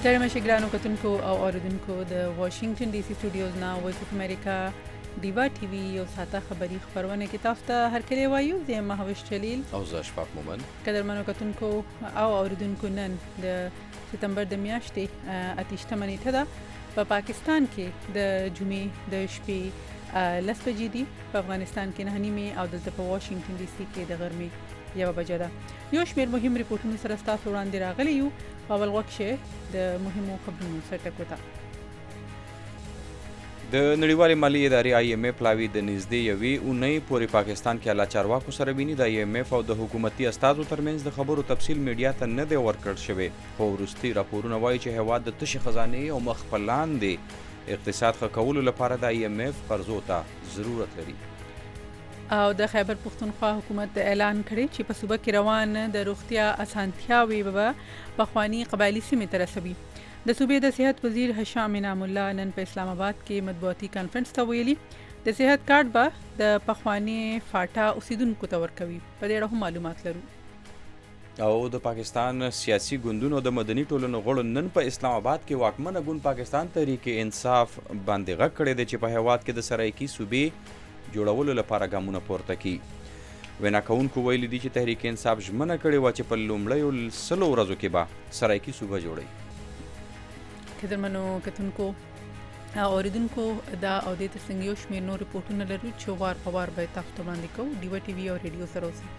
ستړي مشه ګرانو کتونکو او اوریدونکو د واشنگټن ډي سي سټوډیوز نه وایس اف امریکا ډیوا ټي وي او ساته خبری خبرونه کې تاسو ته هر کله وایو زه مهوش جلیل او زه اشفاق مومن قدرمنو کتونکو او اوریدونکو نن د سپتمبر د میاشتې 28 نیټه ده په پاکستان کې د جمعې د شپې 10 بجې دي په افغانستان کې 9:30 او د واشنگټن ډي سي کې د غرمې 1 بجې ده یو شمېر مهم ریپورتونه سره تاسو وړاندې راغلي یو په اول وخت کې د مهمو خبرونو سرټکو ته د نړیوالې مالي ادارې IMF لاوی د نږدې یوې اونۍ پورې پاکستان کې اعلی چارواکو سره ویني د IMF او د حکومتي استازو ترمنځ د خبرو تفصیل میډیا ته نه دی ورکړل شوی خو وروستي راپورونه وایي چې هیواد د تشې خزانې او مخ په لاندې اقتصاد ښه کولو لپاره د IMF قرضو ته ضرورت لري او د خیبر پختونخوا حکومت اعلان کړی چې په صوبه کې روان د روغتیا اسانتیاوي به پخوانی قبایلی سیمې ته رسوي د صوبې د صحت وزیر هشام انعام الله نن په اسلام آباد کې مطبوعاتي کانفرنس ته ویلي د صحت کارت به د پخوانی فاټا اوسیدونکو ته ورکوي په دې اړه معلومات لرو او د پاکستان سیاسي ګوندونو د مدني ټولنو غړو نن په اسلام آباد کې واکمنه ګوند پاکستان تحریک انصاف باندې غږ کړی دی چې په هیواد کې د سرایکي صوبې جوړولو لپاره ګامونه پورته کړي وینا کوونکو ویلي دي چې تحریک انصاف ژمنه کړې وه چې په لومړیو 100 ورځو کې به سرایکي صوبه جوړوي قدرمنو کتونکو او اوریدونکو دا او د ترڅنګ یو شمېر نور ریپورتونه لرو چې وار په وار به تاسو ته وړاندې کوو ډیوا ټي وي او ریډیو سره اوسئ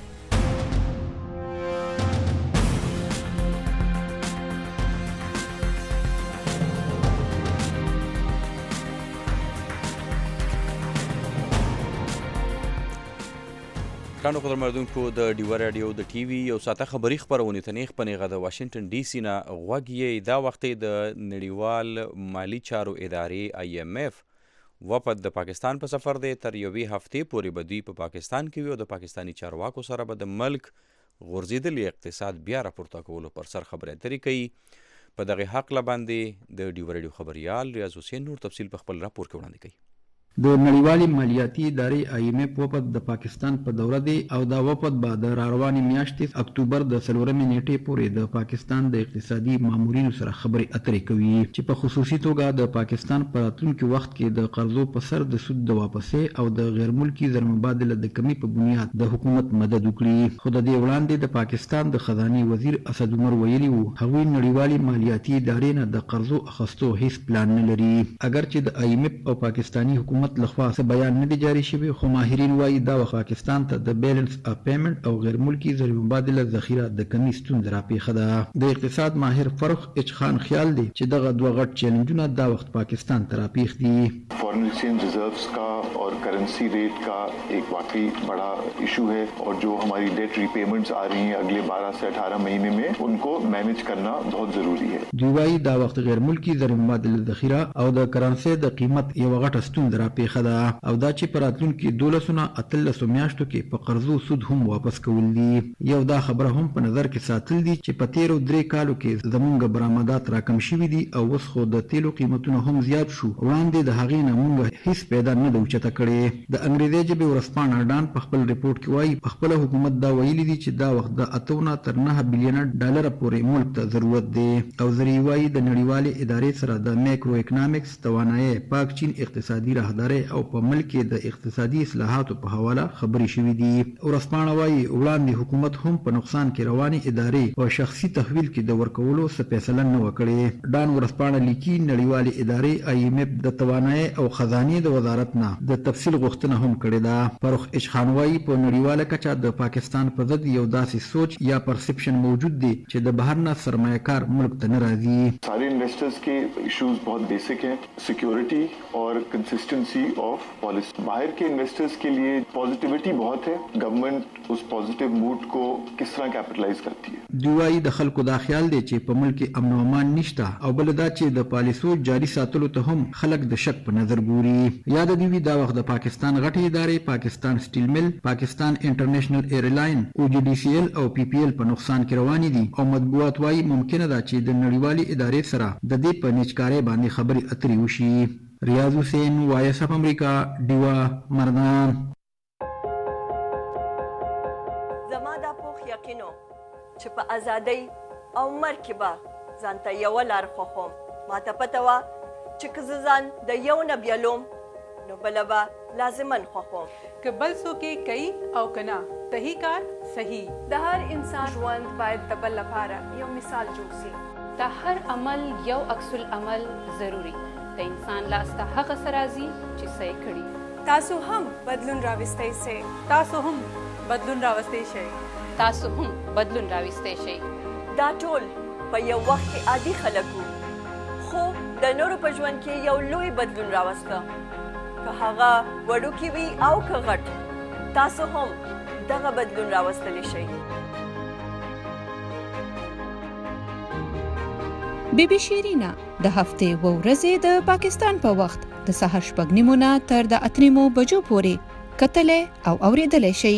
ګرانو قدرمنونکو د ډیوا راډیو د ټي وي یو ساته خبري خبرونه ته نیغ په نیغه د واشنگټن ډي سي نه غوږ یې دا وخت د نړیوال مالي چارو ادارې IMF وفد د پاکستان په سفر دی تر یوې هفتې پورې به دوی په پاکستان کې وي او د پاکستاني چارواکو سره به د ملک غورځېدلي اقتصاد بیا راپورته کولو پر سر خبرې اترې کوي په دغه حق باندې د ډیوا راډیو خبريال ریاض حسین نور تفصیل په خپل راپور کې وړاندې کوي د نړیوالې مالیاتي ادارې IMF وفد د پاکستان په دوره دی او دا وفد به د راروانې میاشتې اکتوبر د 4 نیټې پورې د پاکستان د اقتصادي مامورینو سره خبرې اترې کوي چې په خصوصي توګه د پاکستان په راتلونکي وخت کې د قرضو په سر د سود د واپسې او د غیر ملکي زرمبادله د کمی په بنیاد د حکومت مدد وکړي خو د دې وړاندې د پاکستان د خزانه وزیر اسد عمر ویلي وو هغوی نړیوالې مالیاتي ادارې نه د قرضو اخیستو هیڅ پلان نه لري اگر چې د IMF او پاکستاني حکومت لخوا څه بیان نه دی جاری شوی خو ماهرین وایي دا وخت پاکستان ته د بیلنس اف پیمنٹ او غیر ملکی زر مبادله ذخیره د کمی ستونزه راپېښه ده د اقتصاد ماهر فرخ اچ خان خیال دی چې دغه دوه غټ چیلنجونه دا وخت پاکستان ته راپېښ دي foreign exchange reserves का और currency rate का एक वाकई बड़ा इशू है और जो हमारी डेट रीपेमेंट्स आ रही हैं अगले 12 से 18 महीने में उनको मैनेज करना बहुत जरूरी है دوی وایي دا وخت غیر ملکی زر مبادله ذخیره او د کرنسي د قیمت یو غټه ستونزه راپېښه ده او دا چې په راتلونکي 12 میاشتو کې په قرضو سود هم واپس کول دي یو دا خبره هم په نظر کې ساتل دي چې په 13 کالو کې زمونږ برآمدات راکم شوي دي او اوس خو د تیلو قیمتونه هم زیات شو وړاندې د هغې نه مونږ هیڅ پیدا نه ده اوچته کړې د انګریزي ژبې ورځپاڼه اډان په خپل ریپورت کې وایي په خپله حکومت دا ویلي دي چې دا وخت د 8 تر 9 بلین ډالر پورې ملک ته ضرورت دی او زری وایي د نړیوالې ادارې سره د مایکرو اکونومکس توانایي پاک چین اقتصادي راهداري او په ملک کې د اقتصادي اصلاحاتو په حواله خبرې شوې دي ورځپاڼه وایي وړاندې حکومت هم په نقصان کې روانې ادارې په شخصي تحویل کې د ورکولو څه فیصله نه وکړي ډان ورځپاڼه لیکي نړیوالې ادارې IMF د توانایي او خزانه د وزارت نه د تفصیل غوښتنه هم کړې ده فرخ اچ خان وایي په نړیواله کچه د پاکستان په ضد یو داسې سوچ یا پرسپشن موجود دی چې د بهر نه سرمایه‌کار ملک ته نه راځي सारे इन्वेस्टर्स के इश्यूज बहुत बेसिक हैं सिक्योरिटी और कंसिस्टेंसी ऑफ पॉलिसी बाहर के इन्वेस्टर्स के लिए पॉजिटिविटी बहुत है गवर्नमेंट उस पॉजिटिव मूड को किस तरह कैपिटलाइज करती है دوی وایي د خلکو دا خیال دی چې په ملک کې امن او امان نشته او بل دا چې د پالیسو جاري ساتلو ته هم خلک د شک په نظر ګوري یاد دی دا وخت د پاکستان غټي ادارې پاکستان سټیل مل پاکستان انټرنیشنل ایرلاین OGDCL او PPL په نقصان کې روان دي او مطبوعات وایي ممکنه ده چې د نړیوالې ادارې سره د دې په نچکارۍ باندې خبرې اترې وشي ریاض حسین وایس اف امریکا ډیوا مردان زما دا پوخ یقینو چې په ازادۍ او مرګ کې به ځان ته یوه لار خوښوم. ما ته پته وه چې که زه ځان د یو نه بیلوم نو بله به لازمن خوښوم. که بل څوک یې کوي او که نه صحیح کار صحیح. د هر انسان ژوند باید د بل لپاره یو مثال جوړ شي. د هر عمل یو عکس العمل ضروري. د انسان لاس ته هغه څه راځي چې څه یې کړي. تاسو هم بدلون راوستی شئ. تاسو هم بدلون راوستی شئ. تاسو هم بدلون راوستی شئ. دا ټول په یو وخت کې عادي خلک وو، خو د نورو په ژوند کې یو لوی بدلون راوسته. که هغه وړوکی وي او که غټ، تاسو هم دغه بدلون راوستلی شئ. بی بی شیرینا د هفتې و ورځې د پاکستان په وخت د سهار 6:30 نه تر د 8:30 بجو پورې کتلې او اوریدلې شي.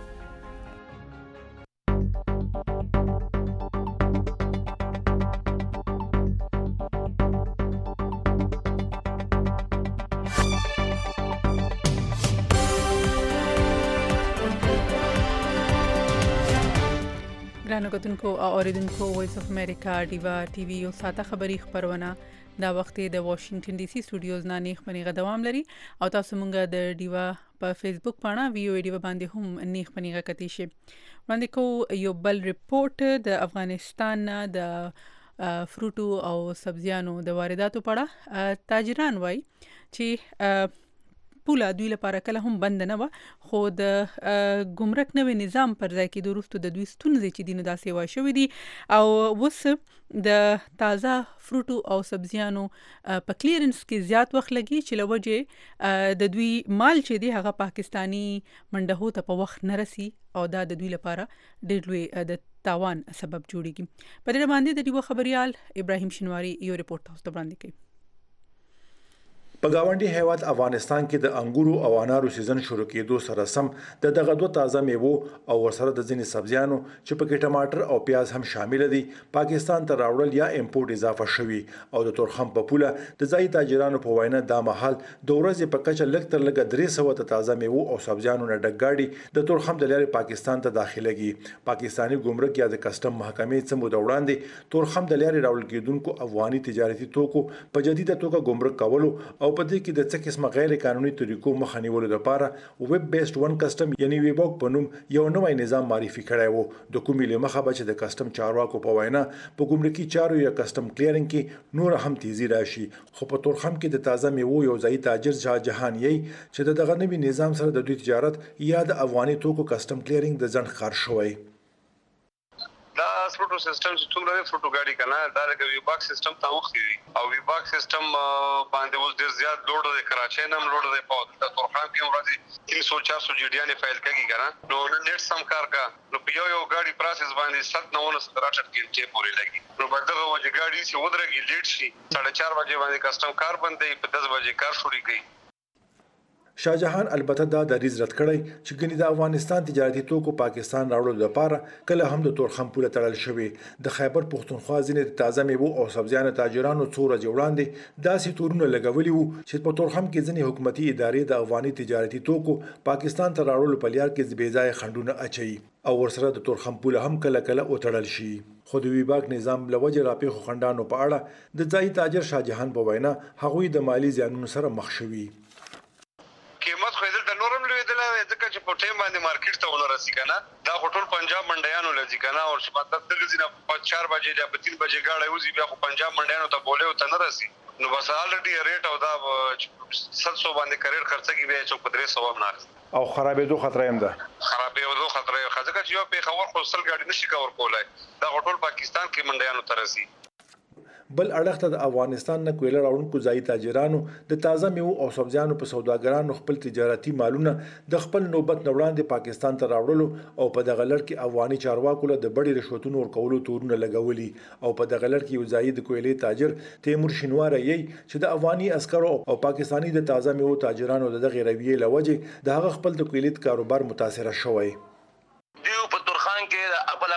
ګرانو کتونکو او اوریدونکو وایس اف امریکا ډیوا ټي وي یو ساته خبری خبرونه دا وخت د واشنگټن ډي سي سټوډیوز نه نیخ پنیغه دوام لري او تاسو مونږه د ډیوا په فیسبوک پاڼه ویو ډیوا باندې هم نیخ پنیغه کتی شي. وړاندې کو یو بل ریپورت د افغانستان د فروټو او سبزیانو د وارداتو په اړه. تاجران وایي چې پوله دوی لپاره کله هم بند نه و، خو د ګمرک نوې نظام پر ځای کې د وروستو د دوی ستونزې چې دي نو داسې وای شوې دي او اوس د تازه فروټو او سبزیانو په کلیرنس کې زیات وخت لګي چې له وجې د دوی مال چې دی هغه پاکستانی منډهو ته په وخت نه رسي او دا د دوی لپاره ډېر لوی د تاوان سبب جوړیږي. په دې باندې د ډیوه خبريال ابراهیم شنواری یو ریپورت تاسو ته وړاندې کوي. په گاونډي هیواد افغانستان کې د انګورو او انارو سیزن شروع کېدو سره سم دغه دوه تازه میوو او ورسره د ځینې سبزیانو چې پکې ټماټر او پیاز هم شامل دي پاکستان ته راوړل یا امپورټ اضافه شوي او د تورخم په پوله د ځای تاجرانو په وینا دا مهال د ورځې په کچه لږ تر لږه 300 ته تازه میوو او سبزیانو نه ډک گاډي د تورخم د لارې پاکستان ته داخليږي. پاکستانی ګمرک یا د کسٹم محکمې څخه د وړاندې تورخم د لارې راوړل کېدونکو افغاني تجارتي توکو په جديده توګه ګمرک کولو او په دې کې د څه قسمه غیر قانوني طریقو مخه نیولو لپاره ویب بیسډ ون کسٹم یعنی ویبوک په نوم یو نوی نظام معرفي کړی وو. د کومې له مخه به چې د کسٹم چارواکو په وینا په ګمرکي چارو یا کسٹم کلیرینګ کې نور هم تیزی راشي. خو په تورخم کې د تازه میوو یو ځای تاجر شاه جهان یې چې دغه نوی نظام سره د دوی تجارت یا د افغاني توکو کسٹم کلیرینګ د ځنډ ښکار شوی. دا فروټو سیستم چې څومره فروټو گاډي کنه دا د ویباک سیستم ته وختي دي او ویباک سیستم باندې اوس ډیر زیات لوډ دی. کراچۍ نم لوډ دی په تورخم کې ورځي 300-400 جیډیان فایل کوي کنه نو نیټ سم کار کا نو په یو گاډي پروسس باندې 7-9 کې پورې لګي نو په دغه وجه گاډي چې ودرېږي لیټ شي 4:30 بجې باندې کسٹم کار بندي په 10 بجې کار شروع کوي. شاه جهان البته دا دریز رد کړی چې ګنې د افغانستان تجارتي توکو پاکستان راوړلو لپاره کله هم د تورخم پوله تړل شوی. د خیبر پښتونخوا ځینې تازه میوو او سبزیانو تاجرانو څو ورځې وړاندې داسې تورونه لګولي وو چې په تورخم کې ځینې حکومتي ادارې د افغاني تجارتي توکو پاکستان ته راوړلو په لار کې بې ځای خنډونه اچوي او ورسره د تورخم پوله هم کله کله وتړل شي. خو د ویباک نظام لوجه راپېښو خنډانو په اړه د ځای تاجر شاه جهان په وینا هغوی د مالی زیانونو سره مخ شوي. قیمت خو دلته نورم لویدل ځکه چې په ټیم باندې مارکیټ ته ونه رسي کنه دا ټول پنجاب منډیانو لږی کنه او چې مطلب دلته نه په 4 بجې یا په 3 بجې گاډي وځي بیا خو پنجاب منډیانو ته بوله او ته نه رسي نو بس الریډي ریټ او دا 700 باندې کریر خرڅه کی بیا چې په 300 هم نه او خرابېدو خطر هم ده. خرابېدو خطر یې ځکه چې یو په خبر خو سل گاډي نشي کور کولای دا ټول پاکستان کې منډیانو ته رسي. بل اړخ ته د افغانستان نه کویل راوړونکو ځای تاجرانو د تازه میوو او سبزیانو په سوداګرانو خپل تجارتي مالونه د خپل نوبت وړاندې پاکستان ته راوړلو او په دغه لړ کې افغاني چارواکو له د بډې رشوتونو ورکولو تورونه لګولي او په دغه لړ کې یو ځای د کویلې تاجر تیمور شینوار یې چې د افغاني عسکرو او پاکستانی د تازه میوو تاجرانو د دغه رویې لوجه د هغه خپل د کویلې کاروبار متاثر شوی. دیو په تورخان کې خپل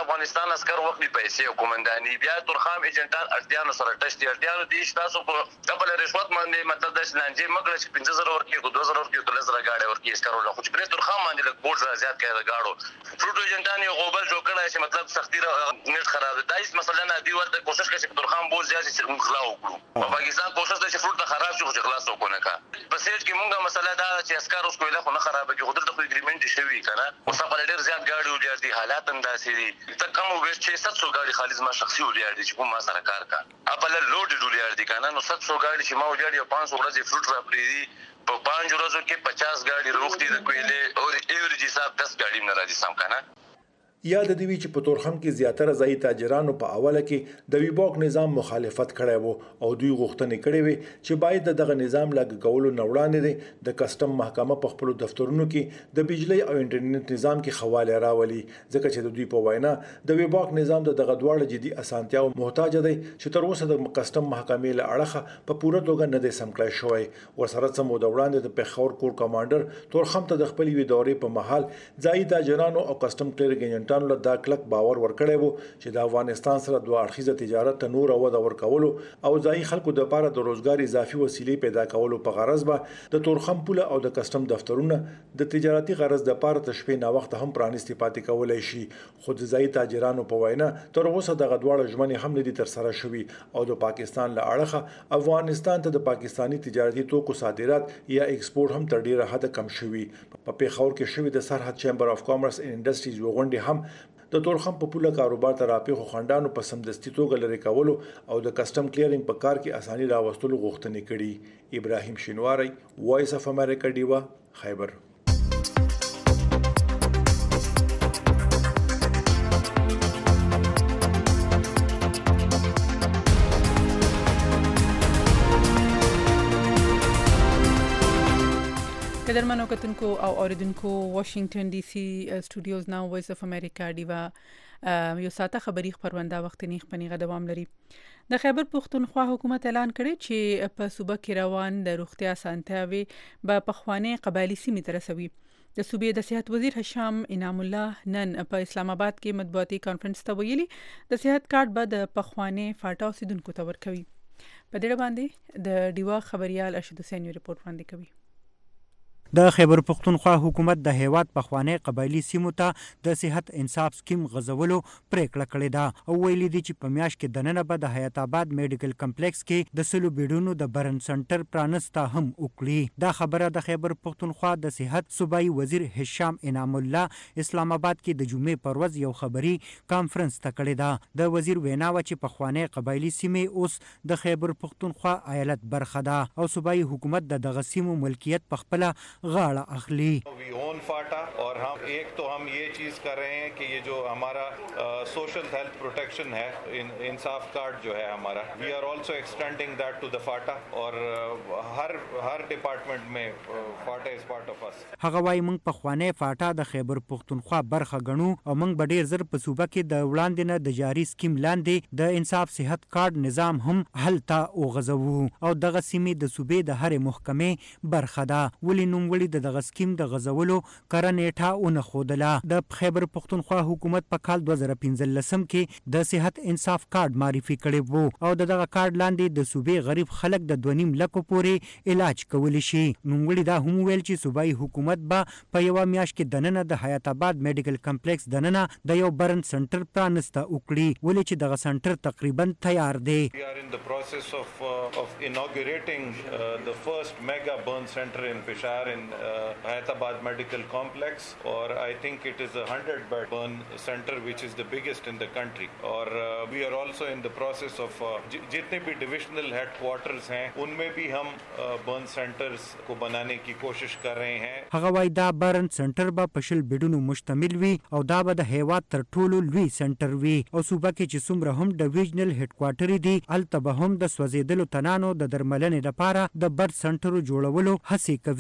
افغانستان عسكر وخت پیسې او کومنداني بیا تورخم ایجنټان اړتیانو سره ټچ دي اړتیانو دي تاسو په خپل رشوت باندې مطلب د سنانجی مګر چې 15000 ورکی کو 2000 ورکی 3000 گاډي ورکی اسکرو له خو چې تورخم باندې لږ بوج زیات کړي گاډو فروټ ایجنټان یو غوبل جوړ کړی چې مطلب سختي نیټ خراب ده دایس مثلا نه دی ورته کوشش کوي چې تورخم بوج زیات چې موږ خلا وکړو په پاکستان کوشش کوي چې فروټ خراب شي خو خلاص وکړو نه کا په سیټ کې موږ مسله دا چې اسکر اوس کوله خو نه خراب کې خو درته اګریمنت شوی کنه اوس په ډېر زیات گاډي ولر دي حالات انداسې دي ته کوم وې 600 گاډي خالص ما شخصي ولر دي چې کوم ما سره کار کا خپل لوډ ولر دي کنه نو 700 گاډي چې ما ولر یو 500 ورځې فروټ راپری دي په 5 ورځو کې 50 گاډي روختي د کویلې او ایوریج حساب 10 گاډي نه راځي سم کنه یاد دی چې په تورخم کې زیاتره ځای تاجرانو په اوله کې د ویباک نظام مخالفت کړی وو او دوی غوښتنې کړې وي چې باید دغه نظام لاګو کولو نه وړاندې د کسٹم محکمه په خپل دفترونو کې د بجلی او انټرنیټ نظام کې خواله راولي ځکه چې د دوی په وینا د ویباک نظام دغه دواړه جدي اسانتیاو محتاج دی چې تر اوسه د کسٹم محکمې له اړخه په پوره توګه نه دی سم کړی شوی ورسره سمو د وړاندې د پېښور کور کمانډر تورخم ته د خپل وی دورې په محل ځای تاجرانو او کسٹم کلیر ایجنټانو له دا کلک باور ورکړی وو چې د افغانستان سره دوه اړخیزه تجارت ته نور وده ورکولو او ځای خلکو د لپاره د روزګار اضافي وسیلې پیدا کولو په غرض به د تورخم پوله او د کسٹم دفترونه د تجارتي غرض د لپاره د شپې نه وخت هم پرانیستي پاتې کولای شي خو د ځای تاجرانو په وینا تر اوسه دغه دواړه ژمنې هم نه دي تر سره شوي او د پاکستان له اړخه افغانستان ته د پاکستانی تجارتي توکو صادرات یا ایکسپورټ هم تر ډیره حد کم شوي په پیښور کې شوی د سرحد چیمبر اف کامرس اینډ انډستریز وغونډې هم د تورخم په پوله کاروبار ته راپېښو خنډانو په سمدستي توګه لري کولو او د کسٹم کلیرینګ په کار کې اساني راوستلو غوښتنې کړي ابراهیم شینواری وایس اف امریکا ډیوا خیبر قدرمنو کتونکو او اوریدونکو واشنگټن ډي سي سټوډیوز ناو وایس اف امریکا ډیوا یو ساته خبری خبرونده وخت نیغ پنیغه دوام لري د خیبر پختونخوا حکومت اعلان کړی چې په صوبه کې روان د روغتیا سانتیاوي په پخوانی قبایلی سیمې ترسوي د صوبې د صحت وزیر هشام انعام الله نن په اسلام آباد کې مطبوعاتي کانفرنس ته ویلي د صحت کارت به د پخوانی فاټا اوسیدونکو ته ورکوي په دې باندې د ډیوا خبريال ارشد حسین ریپورت وړاندې کوي د خیبر پختونخوا حکومت د هیواد پخوانی قبایلی سیمو ته د صحت انصاف سکیم غزولو پریکړه کړې ده او ویلي دي چې په میاشت کې دننه به د حیات آباد میډیکل کمپلیکس کې د سلو بیډونو د برن سنټر پرانسته هم وکړي دا خبره د خیبر پختونخوا د صحت صوبایي وزیر هشام انعام الله اسلام آباد کې د جمعې پر ورځ یو خبري کانفرنس ته کړې ده د وزیر وینا و چې پخوانی قبایلی سیمې اوس د خیبر پختونخوا ایالت برخه ده او صوبایي حکومت دغه سیمو ملکیت په خپل गाड़ा अखली वी ओन फाटा और हम एक तो हम ये चीज़ कर रहे हैं कि ये जो हमारा सोशल हेल्थ प्रोटेक्शन है इंसाफ कार्ड जो है हमारा we are also extending that to the FATA और हर डिपार्टमेंट में FATA is part of us هغه وايي موږ په خوانه فاټا د خیبر پختونخوا برخه غنو او موږ به ډیر زر په صوبه کې د وړاندې نه د جاری سکیم لاندې د انصاف صحت کارت نظام هم هلته اوغزو او دغه سیمې د صوبې د هر محکمې برخه ده ولې نوم وړي دغه سکیم د غزولو کرنېټه اون خودله د خیبر پختونخوا حکومت په کال 2015 کې د صحت انصاف کارت معرفي کړی وو او دغه کارت لاندې د صوبې غریب خلک د 2.5 لک پورې علاج کولی شي نوم وړي دا هم ویل چې صوبایي حکومت به په یو میاشت کې دننه د حیات آباد میډیکل کمپلیکس دننه د یو برن سنټر پرانسته وکړي ولې چې دغه سنټر تقریبا تیار دی We are in the process of inaugurating the first mega burn center in Peshawar in Hyderabad Medical Complex और I think it is a 100-bed burn center which is the biggest in the country और we are also in the process of जितने भी divisional headquarters हैं उनमें भी हम burn centers को बनाने की कोशिश कर रहे हैं هغه وای دا برن سنټر به پشل بیډونو مشتمل وي او دا به د هیواد تر ټولو لوی سنټر وي او صوبه کې چې څومره هم ډیویژنل هډ کوارټر دي الته به هم د سوځیدلو تنانو د درملنې لپاره د برن سنټر جوړولو هڅه کوي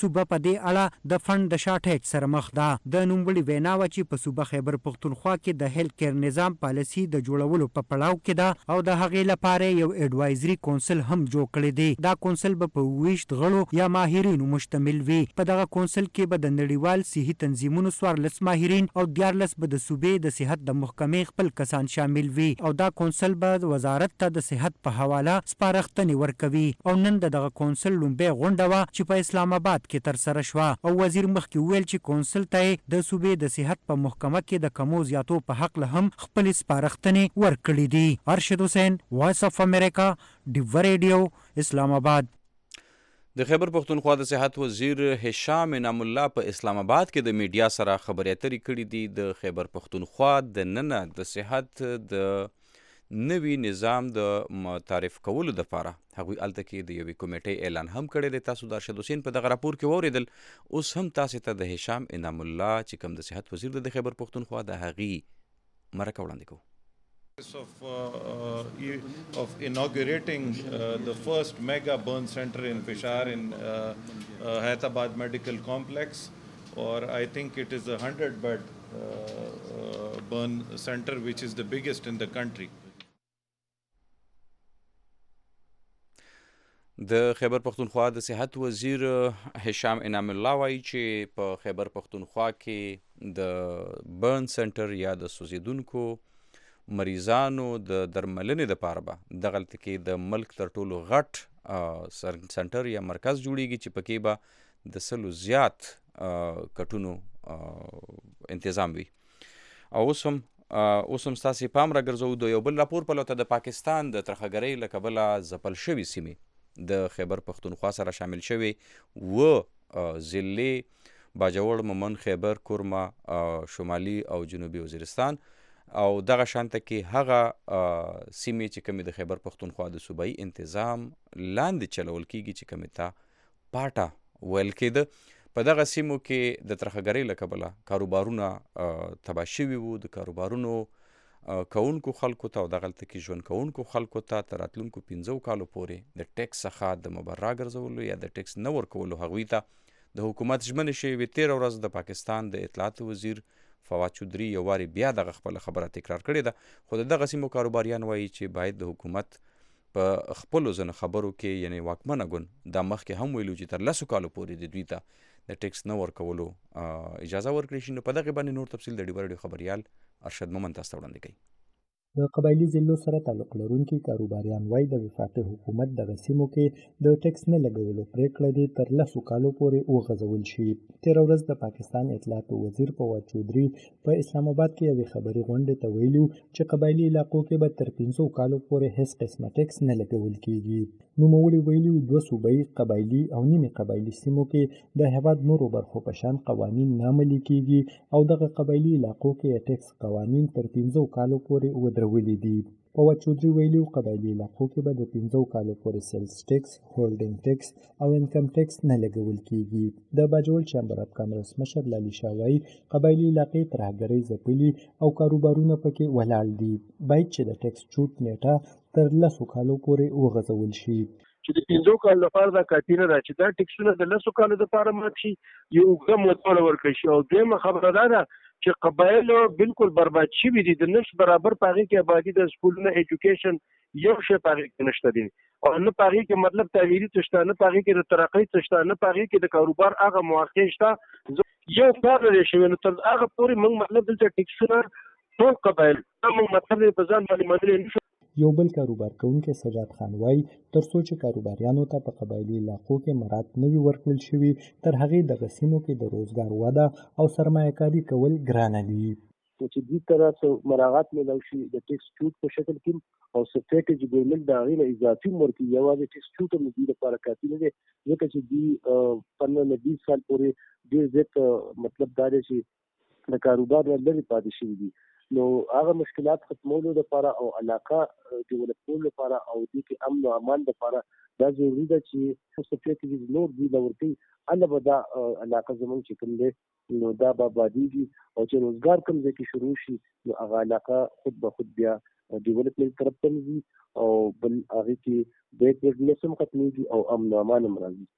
صوبه په دې اړه د فند د شارټیج سره مخ ده. د نوموړي وینا وه چې په صوبه خیبر پښتونخوا کې د هیلث کیر نظام پالیسي د جوړولو په پړاو کې ده او د هغې لپاره یو ایډوایزري کونسل هم جوړ کړی دی. دا کونسل به په 20 غړو یا ماهرینو مشتمل وي. په دغه کونسل کې به د نړیوال صحي تنظیمونو 14 ماهرین او 14 به د صوبې د صحت د محکمې خپل کسان شامل وي او دا کونسل به وزارت ته د صحت په حواله سپارښتنې ورکوي. او نن دغه کونسل لومبۍ غونډه وه چې په اسلام آباد کې ترسره شوه او وزیر مخکې وویل چې کونسل ته د صوبې د صحت په محکمه کې د کمو زیاتو په حق هم خپلې سپارښتنې ورکړي دي. ارشد حسین، وایس اف امریکا، ډیوه ریډیو، اسلام آباد. د خیبر پښتونخوا د صحت وزیر هشام انعام الله په اسلام آباد کې د میډیا سره خبرې اترې کړې دي. د خیبر پښتونخوا د ننه د صحت د نوي نظام د تعریف کولو دپاره هغوی هلته کې د یوې کمیټې اعلان هم کړی دی. تاسو د ارشد حسین په دغه راپور کې واورېدل. اوس هم تاسې ته د هشام انعام الله چې کوم د صحت وزیر د خیبر پښتونخوا د هغې مرکه وړاندې کوو. Of inaugurating the first mega burn center in Peshawar in Hyderabad Medical Complex, or I think it is a 100-bed burn center which is the biggest in the country. د خیبر پښتونخوا د صحت وزیر هشام انعام الله وایي چې په خیبر پښتونخوا کې د برن سنټر یا د سوځېدونکو مریضانو د درملنې دپاره به دغلته کې د ملک تر ټولو غټ سنټر یا مرکز جوړیږي چې پکې به د 100 زیات کټونو انتظام وي. او اوس هم ستاسې پام راګرځوو د یو بل راپور په لوته د پاکستان د ترخګرۍ له کبله ځپل شوي سیمې د خیبر پښتونخوا سره شامل شوي ضلعې باجوړ، مومن خیبر، کورما، شمالي او جنوبي وزیرستان او دغه شانته کې هغه سیمې چې کومې د خیبر پښتونخوا د صوبایي انتظام لاندې چلول کیږي چې کومې ته پاټه ویل کېده. په دغه سیمو کې د ترخګرۍ له کبله کاروبارونه تباه شوي وو. د کاروبارونو کوونکو خلکو ته او دغلته کې ژوند کوونکو خلکو ته تر راتلونکو 15 کالو پورې د ټیکس څخه د مبرا ګرځولو یا د ټیکس نه ورکولو هغوی ته د حکومت ژمنې شوې. 13 ورځ د پاکستان د اطلاعات وزیر فواد چودري یو واري بیا دغه خپله خبره تکرار کړې ده. خو د دغه سیمو کاروباریان وایي چې باید د حکومت په خپلو ځینو خبرو کې یعنی واکمنه ګوند دا مخکې هم ویلو چې تر 10 کالو پورې د دوی ته د ټیکس نه ورکولو اجازه ورکړې شي. نو په دغې باندې نور تفصیل د ډیوه راډیو خبریال ارشد مومن تاسو ته وړاندې کوي. د قبایلي ضلعو سره تعلق لرونکي کاروباریان وایي د وفاقي حکومت دغه سیمو کې د ټیکس نه لګولو پرېکړه دې تر 10 کالو پورې وغځول شي. 13 ورځ د پاکستان اطلاعات وزیر فواد چودري په اسلام آباد کې یوې خبري غونډې ته ویلي چې قبایلي علاقو کې به تر 15 کالو پورې هیڅ قسمه ټیکس نه لګول کیږي. نوموړي ویلي 2 صوبایي قبایلي او نیمې قبایلي سیمو کې د هېواد نورو برخو په شان قوانین نه عملي کیږي او دغه قبایلي علاقو کې ټیکس قوانین تر 15 کالو پورې ودرولي دي. فواد چودري ویلي قبایلي علاقو کې به د 15 کالو پورې سیلز ټیکس، هولډینګ ټیکس او انکم ټیکس نه لګول کیږي. د باجوړ چیمبر اف کامرس مشر لالي شاه وایي قبایلي علاقې ترهګرۍ ځپلي او کاروبارونه پکې ولاړ دي. باید چې د ټیکس چوټ نیټه تر 10 کالو پورې وغځول شي. چې د 15 کال لپاره دا کافي نه ده چې دا ټیکسونه د 10 کالو لپاره مات شي، یو اوږده موده ورکړي شي. او دویمه خبره دا ده چې قبایل بالکل برباد شوي دي. د نفس برابر په هغې کې آبادي د سکولونه ایجوکیشن یو شی په هغې کې نشته دی او نه په هغې کې مطلب تعمیري څه شته، نه په هغې کې د ترقۍ څه شته، نه په هغې کې د کاروبار هغه مواقع شته. یو کار نه دی شوی. نو تر هغه پورې موږ مطلب دلته ټیکسونه ټول قبایل موږ مطلب په ځان باندې منلی نشو. یو بل کاروبار کوونکی سجاد خان وایي تر څو چې کاروباریانو ته په قبایلي علاقو کې مراد نه وي ورکړل شوي تر هغې دغه سیمو کې د روزګار وده او سرمایه کاري کول ګرانه دي. چې دې طرح مراعات میلاو شي د ټیکس چوټ په شکل کې او سټریټیجي ګورنمنت د هغې نه اضافي ورکړي. یوازې ټیکس چوټ هم د دې لپاره کافي نه دی ځکه چې دوی 15-20 سال پورې ډېر زیات مطلب دا دی چې د کاروبار نه لرې پاتې شوي دي. نو هغه مشکلات ختمولو لپاره او علاقه ډیولپ کولو لپاره او دې کې امن او امان لپاره دا ضروري ده چې سټریټیجي نور دوی له ورکړي هله به دا علاقه زموږ چې کوم دی نو دا به آبادېږي او چې روزګار کوم ځای کې شروع شي نو هغه علاقه خود به خود بیا ډیولپمنټ طرف ته ځي او بل هغې کې بیکورډنس هم ختمېږي او امن او امان هم راځي.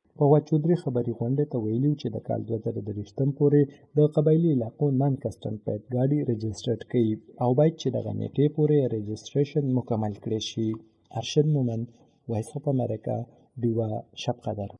فواد چودري خبري غونډې ته ویلي چې د کال 2023 پورې د قبایلي علاقو نان کسټم پیډ ګاډي رجسټرډ کړي او باید چې دغه نیټې پورې رجسټریشن مکمل کړي شي. ارشد مومند، وایس اف امریکا، ډیوا شب قدر.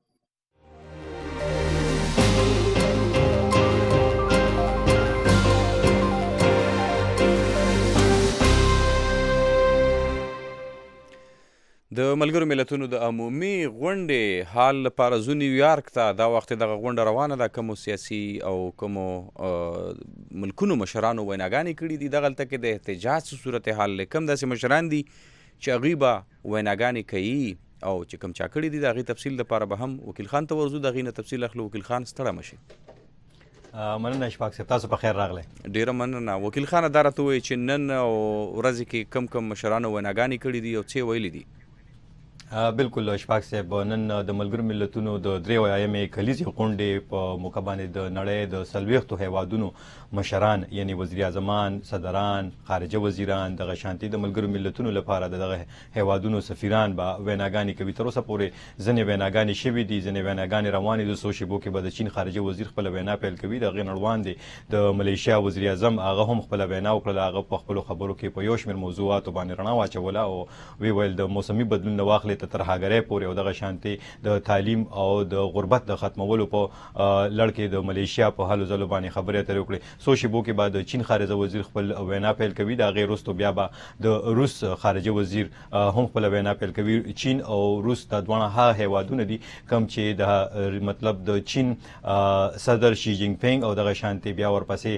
د ملګرو ملتونو د عمومي غونډې حال لپاره زو نیویارک ته دا وخت دغه غونډه روانه ده. کومو سیاسي او کومو ملکونو مشرانو ویناګانې کړي دي. دغلته کې د احتجاج صورتحال کم داسې مشران دي چې هغوی به ویناګانې کوي او چې کوم چا کړي دي د هغې تفصیل لپاره به هم وکیل خان ته ورځو، د هغې نه تفصیل اخلو. وکیل خان ستړی مه شئ. مننه اشفاق صاحب، تاسو په خیر راغلی. ډیره مننه. وکیل خانه دا راته ووایي چې نن ورځې کې کم مشرانو ویناګانې کړي دي او څه ویلي دي؟ بالکل اشفاق صاحب، نن د ملګرو ملتونو د 83مې کلیزې غونډې په موقع باندې د نړۍ د 40 هیوادونو مشران یعنی وزیر اعظمان، صدران، خارجه وزیران، دغه شانتي د ملګرو ملتونو لپاره دغه هیوادونو سفیران به ویناګانې کوي. تر اوسه پورې ځینې ویناګانې شوي دي، ځینې ویناګانې روانې دي. څو شیبو کې به د چین خارجه وزیر خپله وینا پیل کوي. د هغې نړوان دی د ملیشیا وزیر اعظم، هغه هم خپله وینا وکړله. هغه په خپلو خبرو کې په یو شمېر موضوعاتو باندې رڼا واچوله او وی ویل د موسمي بدلون نه واخلې تر ترهګرۍ پورې او دغه شانتي د تعلیم او د غربت د ختمولو په لړ کې د ملیشیا په هلو ځلو باندې خبرې اترې وکړې. څو شیبو کې به د چین خارجه وزیر خپل وینا پیل کوي. د هغې وروستو بیا به د روس خارجه وزیر هم خپله وینا پیل کوي. چین او روس دا دواړه هغه هیوادونه دي کوم چې د مطلب د چین صدر شي جینګ پینګ او دغه شانتي بیا ورپسې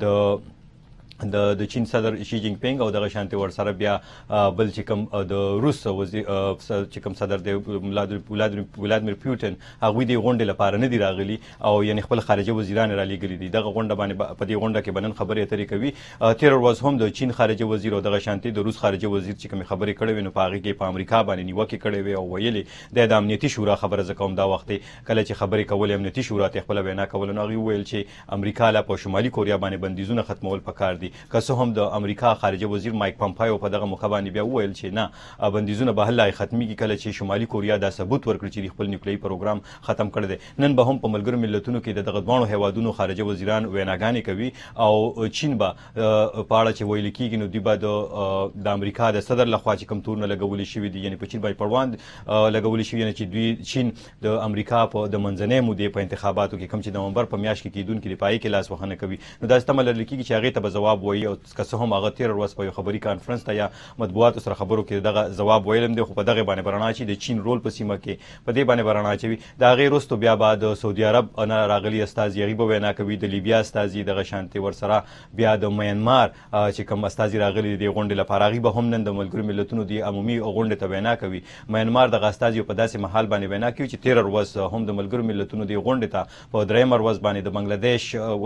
د چین صدر شي جینګ پینګ او دغه شانتي ورسره بیا بل چې کوم د روس وزیر چې کوم صدر دی ولادیمیر پوتین، هغوی د غونډې لپاره نه دي راغلي او یعنې خپل خارجه وزیران را لېږلي دي. دغه غونډه باندې په دې غونډه کې به نن خبرې اترې کوي. تېره ورځ هم د چین خارجه وزیر او دغه شانتي د روس خارجه وزیر چې کومې خبرې کړې وې نو په هغې کې په امریکا باندې نیوکې کړې وې او ویلې د امنیتي شورا خبره زه کوم دا وخت کله چې خبرې کولې امنیتي شورا ته خپله وینا کوله نو هغوی وویل چې امریکا لا په شمالي کوریا باندې بندیزونه ختمول پکار دي. که څه هم د امریکا خارجه وزیر مایک پامپایو په دغه موقع باندې بیا وویل چې نه بندیزونه به هله ختمیږي کله چې شمالي کوریا دا ثبوت ورکړي چې خپل نیوکلیري پروګرام ختم کړی دی. نن به هم په ملګرو ملتونو کې دغه دواړو هیوادونو خارجه وزیران ویناګانې کوي او چین به په اړه چې ویل کېږي نو دوی به د امریکا د صدر لخوا چې کوم تورونه لګولي شوي دي یعنې په چین باندې پړوان لګولي شوي یعنې چې دوی چین د امریکا په د منځنۍ مودې په انتخاباتو کې کوم چې د نومبر په میاشت کې کېدونکي د پای کې لاس وهنه کوي نو داسې تمه لرل کېږي چې هغې ته به ځواب وایي او که څه هم هغه تېره ورځ په یو خبري کانفرنس ته یا مطبوعاتو سره خبرو کې دغه ځواب ویلم دی خو په دغې باندې به رڼا اچي د چین رول په سیمه کې په دې باندې به رڼا اچوي. د هغې وروستو بیا به د سعودي عرب نه راغلي استازي هغوی به وینا کوي. د لیبیا استازي دغه شانتې ورسره بیا د میانمار چې کوم استازي راغلي دي غونډې لپاره هغوی به هم نن د ملګرو ملتونو د عمومي غونډې ته وینا کوي. میانمار دغه استازي په داسې مهال باندې وینا کوي چې تېره ورځ هم د ملګرو ملتونو د غونډې ته په درېیمه ورځ باندې د بنګلادیش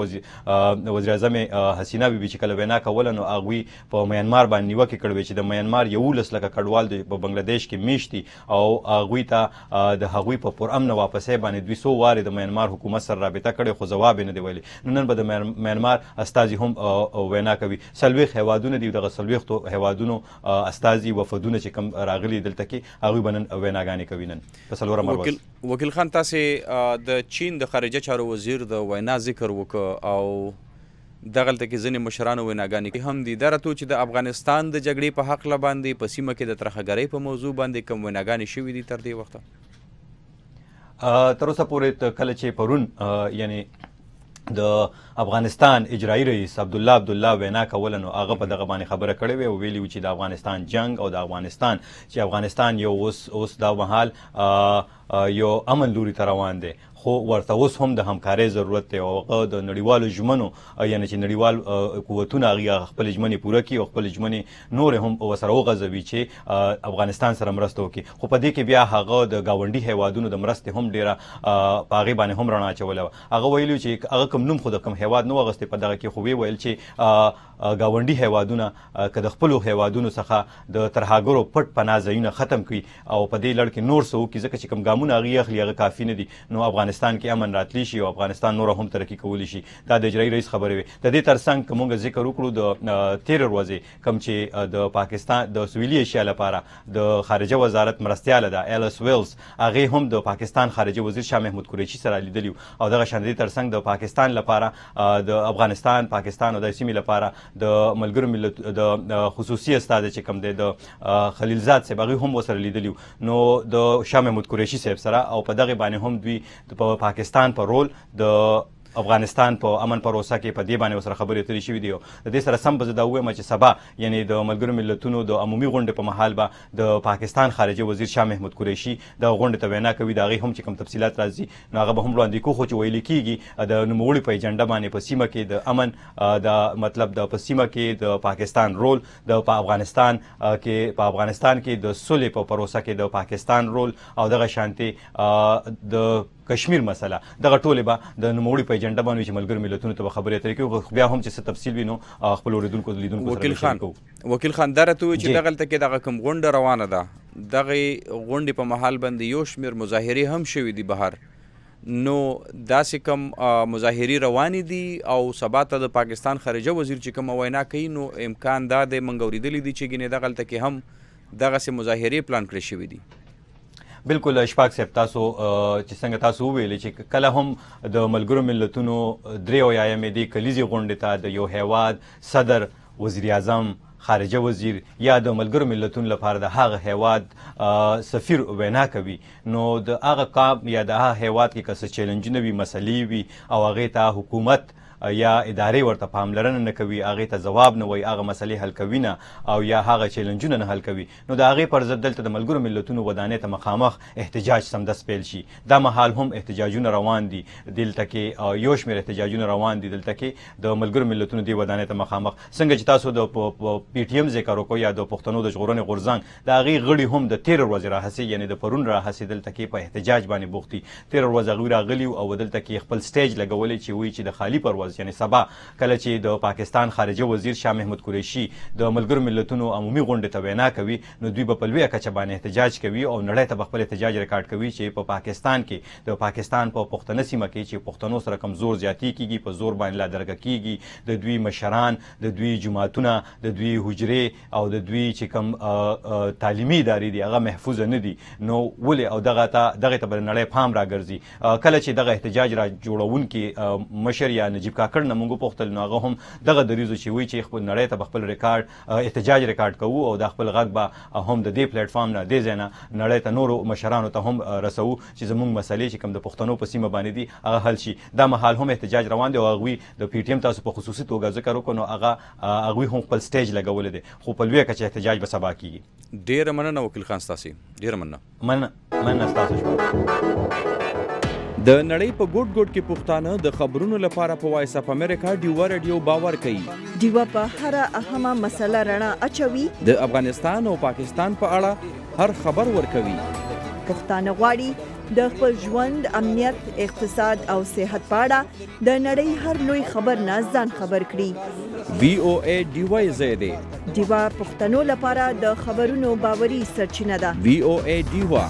وزیر اعظم حسینه بیبي چې کله وینا کوله نو هغوی په میانمار باندې نیوکې کړې چې د میانمار 11 لکه کډوال په بنګلادیش کې میشت دي او هغوی ته د هغوی په پرامن واپسۍ باندې 200 وارې د میانمار حکومت سره رابطه کړې خو ځواب یې نه دی ویلی. نو نن به د میانمار استازي هم وینا کوي. 40 هیوادونه دي دغه 40 هیوادونو استازي وفدونه چې کوم راغلي دلته کې هغوی به نن ویناګانې کوي. نن په څلورمه ورځ وکیل خان تاسې د چین د خارجه چارو وزیر د وینا ذکر وکړ او دغلته کې ځینې مشرانو ویناګانې هم دي. دا راته چې د افغانستان د جګړې په هکله باندې په سیمه کې د ترهګرۍ په موضوع باندې کوم ویناګانې شوي دي تر دې وخته؟ تر اوسه پورې کله چې پرون یعنی د افغانستان اجرایي رئیس عبدالله وینا کوله نو هغه په دغه باندې خبره کړې وې او ویلي و چې د افغانستان جنگ او د افغانستان چې افغانستان یو اوس دا مهال یو امن لوري ته روان دی خو ورته اوس هم د همکارۍ ضرورت دی او هغه د نړیوالو ژمنو یعنې چې نړیوال قوتونه هغوی خپل ژمنې پوره کړي او خپل ژمنې نورې هم ورسره وغځوي چې افغانستان سره مرسته وکړي. خو په دې کې بیا هغه د ګاونډي هیوادونو د مرستې هم ډېره په هغې باندې هم رڼا اچوله وه. هغه ویلي چې هغه کوم نوم خو د کوم هیواد نه و اخیستی په دغه کې خو ویې ویل چې ګاونډي هیوادونه که د خپلو هیوادونو څخه د ترهګرو پټ پناه ځایونه ختم کړي او په دې لړ کې نور څه وکړي ځکه چې کوم ګامونه هغوی اخلي هغه کافي نه دي نو افغانستان افغانستان کې امن راتلی شي او افغانستان نور هم ترقی کولی شي. دا د اجرایي رئیس خبرې وي. د دې ترڅنګ که موږ ذکر وکړو د 13 ورځې کوم چې د پاکستان د سویلي ایشیا لپاره د خارجه وزارت مرستیاله ده ایلس ویلز، هغې هم د پاکستان خارجه وزیر شاه محمود قریشي سره لیدلي او دغه شان د دې ترڅنګ د پاکستان لپاره د افغانستان، پاکستان او د سیمې لپاره د ملګرو ملت د خصوصي استازی چې کوم دی د خلیلزاد صاحب هغوی هم ورسره لیدلي نو د شاه محمود قریشي صاحب سره او په دغې باندې هم دوی په پاکستان په رول د افغانستان په امن پروسه کې په دې باندې سره خبرې اترې شوي دي. د دې سره سم به زه دا ووایم چې سبا یعنې د ملګرو ملتونو د عمومي غونډې په مهال به د پاکستان خارجه وزیر شاه محمود قریشي دغه غونډې ته وینا کوي. د هغې هم چې کوم تفصیلات راځي نو هغه به هم وړاندې کوو، خو چې ویل کېږي د نوموړي په ایجنډا باندې په سیمه کې د امن د مطلب د په سیمه کې د پاکستان رول، د په افغانستان کې د صلح په پروسه کې د پاکستان رول او دغه شانتي د کشمیر مسله دغه ټولې به د نوموړي په ایجنډا باندې چې ملګرو ملتونو ته به خبرې اترې کوي. بیا هم چې څه تفصیل وي نو خپل اوریدونکو لیدونکو وکیل خان دا راته ووایي چې دغلته کې دغه کوم غونډه روانه ده، دغې غونډې په محل باندې یو شمېر مظاهرې هم شوي دي بهر، نو داسې کوم مظاهرې روانې دي او سبا ته د پاکستان خارجه وزیر چې کومه وینا کوي نو امکان دا دی موږ اورېدلي دي چې ګینې دغلته کې هم دغسې مظاهرې پلان کړې شوي دي. بالکل اشفاق صاحب، تاسو چې څنګه تاسو وویلې چې کله هم د ملګرو ملتونو 83 د کلیزې غونډې ته د یو هیواد صدر، وزیر اعظم، خارجه وزیر یا د ملګرو ملتونو لپاره د هغه هیواد سفیر وینا کوي نو د هغه قام یا د هغه هیواد کې که څه چیلنجونه وي، مسلې وي او هغې ته حکومت یا ادارې ورته پاملرنه نه کوي، هغې ته ځواب نه وایي، هغه مسلې حل کوي نه او یا هغه چیلنجونه نه حل کوي نو د هغې پر ضد دلته د ملګرو ملتونو ودانۍ ته مخامخ احتجاج سمدست پیل شي. دا مهال هم احتجاجونه روان دي، دلته کې یو شمېر احتجاجونه روان دي دلته کې د ملګرو ملتونو دې ودانۍ ته مخامخ. څنګه چې تاسو د پی ټي ایم ذکر وکړو یا د پښتنو د ژغورنې غورځنګ د هغې غړي هم د 13 ورځې راهیسې یعنې د پرون راهیسې دلته کې په احتجاج باندې بوخت دي. 13 ورځې هغوی راغلي او دلته کې خپل سټیج لګولی چې وایي چې د خالي پرواز یعنې سبا کله چې د پاکستان خارجه وزیر شاه محمود قریشي د ملګرو ملتونو عمومي غونډې ته وینا کوي نو دوی به په لویه کچه باندې احتجاج کوي او نړۍ ته به خپل احتجاج ریکارډ کوي چې په پاکستان کې د پاکستان په پښتنه سیمه کې چې پښتنو سره کم زور زیاتی کیږي، په زور باندې لادرګه کیږي، د دوی مشران، د دوی جماعتونه، د دوی حجرې او د دوی چې کم تعلیمي ادارې دي هغه محفوظ نه دي نو ولې او دغه ته به نړۍ پام راګرځي. کله چې دغه احتجاج را جوړونکي مشر یا نجیب کاکړ نه موږ وپوښتل نو هغه هم دغه دریځو چې وایي چې خپل نړۍ ته به خپل احتجاج ریکارډ کوو او د خپل غږ به هم د دې پلیټ فارم نه دې ځای نه نړۍ ته نورو مشرانو ته هم رسوو چې زموږ مسلې چې کوم د پښتنو په سیمه باندې دي هغه حل شي. دا مهال هم احتجاج روان دی او هغوی د پی ټي ایم تاسو په خصوصي توګه ذکر وکړو نو هغوی هم خپل سټیج لګولی دی خو په لویه کچه احتجاج به سبا کیږي. ډېره مننه وکیل خان ستاسې، ډېره مننه ستاسو شپه. د نړۍ په ګوټ ګوټ کې پښتانه د خبرونو لپاره په وایس اف امریکا ډیوا رادیو باور کوي. ډیوا په هر اهمه مسله رڼا اچوي، د افغانستان او پاکستان په اړه هر خبر ورکوي. پښتانه غواړي د خپل ژوند، امنیت، اقتصاد او صحت په اړه د نړۍ هر لوی خبر نه ځان خبر کړي. وی او ای ډیوا زیاده ډیوا پښتنو لپاره د خبرونو باوري سرچینه ده. وی او ای ډیوا.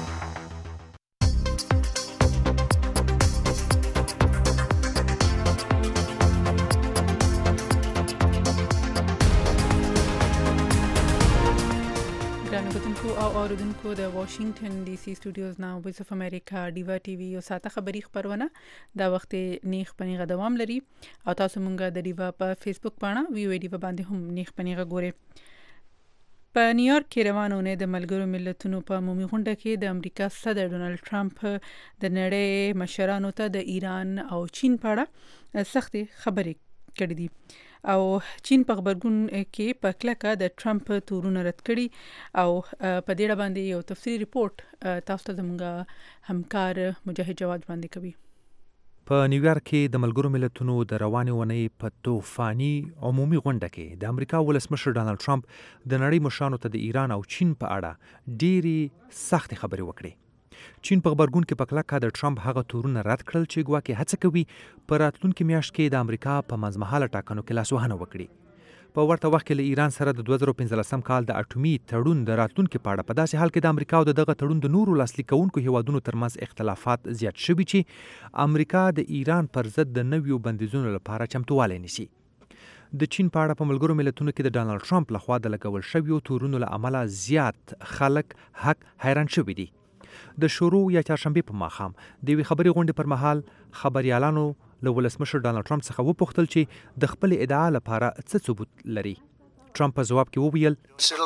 اوریدونکو د واشنگټن ډي سي سټوډیوز نه وایس اف امریکا ډیوا ټي وي یو ساته خبري خبرونه دا وخت نیخ پنیغه دوام لري او تاسو مونږه د ډیوا په فیسبوک باندې وی ډیوا باندې هم نیخ پنیغه ګوري. په نیویارک کې روانونه د ملګرو ملتونو په عمومي غونډه کې د امریکا صدر ډونالد ټرمپ د نړۍ مشرانو ته د ایران او چین په اړه سختي خبرې کړې دي او چین په خبرګون کې په کلکه د ټرمپ تورونه رد کړي او په دې اړه باندې یو تفصیلي ریپورت تاسو ته زموږ همکار مجاهد جواد باندې کوي. په نیویارک کې د ملګرو ملتونو د روانې ونې په طوفاني عمومي غونډه کې د امریکا ولسمشر ډانلډ ټرمپ د نړۍ مشرانو ته د ایران او چین په اړه ډېری سختې خبرې وکړې. چین په خبرګون کې په کلکه د ټرمپ هغه تورونه رد کړل چې ګواکې هڅه کوي په راتلونکي میاشت کې د امریکا په منځمهاله ټاکنو کې لاسوهنه وکړي. په ورته وخت کې له ایران سره د 2015 کال د اټومي تړون د راتلونکو په اړه په داسې حال کې د امریکا او دغه تړون د نورو لاسلیک کوونکو هیوادونو ترمنځ اختلافات زیات شوي چې امریکا د ایران پر ضد د نویو بندیزونو لپاره چمتووالی نیسي. د چین په اړه په ملګرو ملتونو کې د ډانلډ ټرمپ لخوا د لګول شویو تورونو له امله زیات خلک حیران شوي دي. د شروع یا چهارشنبې په ماښام د یوې خبري غونډې پر مهال خبريالانو له ولسمشر ډانلډ ټرمپ څخه وپوښتل چې د خپل ادعا لپاره څه ثبوت لري. ټرمپ په جواب کې وویل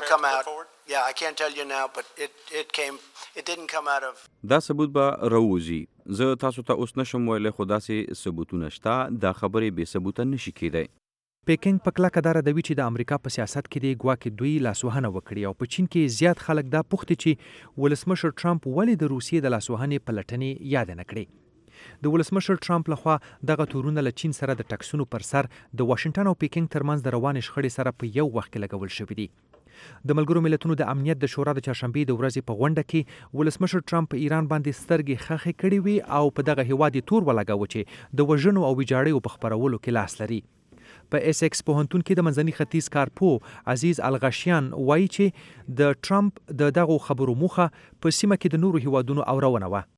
دا ثبوت به راوځي. زه تاسو ته اوس نشم ویلی خو داسې ثبوتونه شته. دا خبرې بې ثبوته نشي کېدی. پیکنګ په کلکه دا ردوي چې د امریکا په سیاست کې دی ګواکې دوی لاسوهنه وکړي او په چین کې زیات خلک دا پوښتي چې ولسمشر ټرمپ ولې د روسیې د لاسوهنې پلټنې یاد نه کړي. د ولسمشر ټرمپ لخوا دغه تورونه له چین سره د ټکسونو پر سر د واشنگټن او پیکنګ ترمنځ د روانې شخړې سره په یو وخت کې لګول شوي دي. د ملګرو ملتونو د امنیت د شورا د چهارشنبې د ورځې په غونډه کې ولسمشر ټرمپ په ایران باندې سترګې خښې کړې وي او په دغه هیواد یې تور ولګاوه چې د وژنو او ویجاړیو په خپرولو کې لاس لري. په اس ایکس پوهنتون کې د منځني ختیځ کارپو عزیز الغشیان وایي چې د ټرمپ د دغو خبرو موخه په سیمه کې د نورو هیوادونو اورونه وه.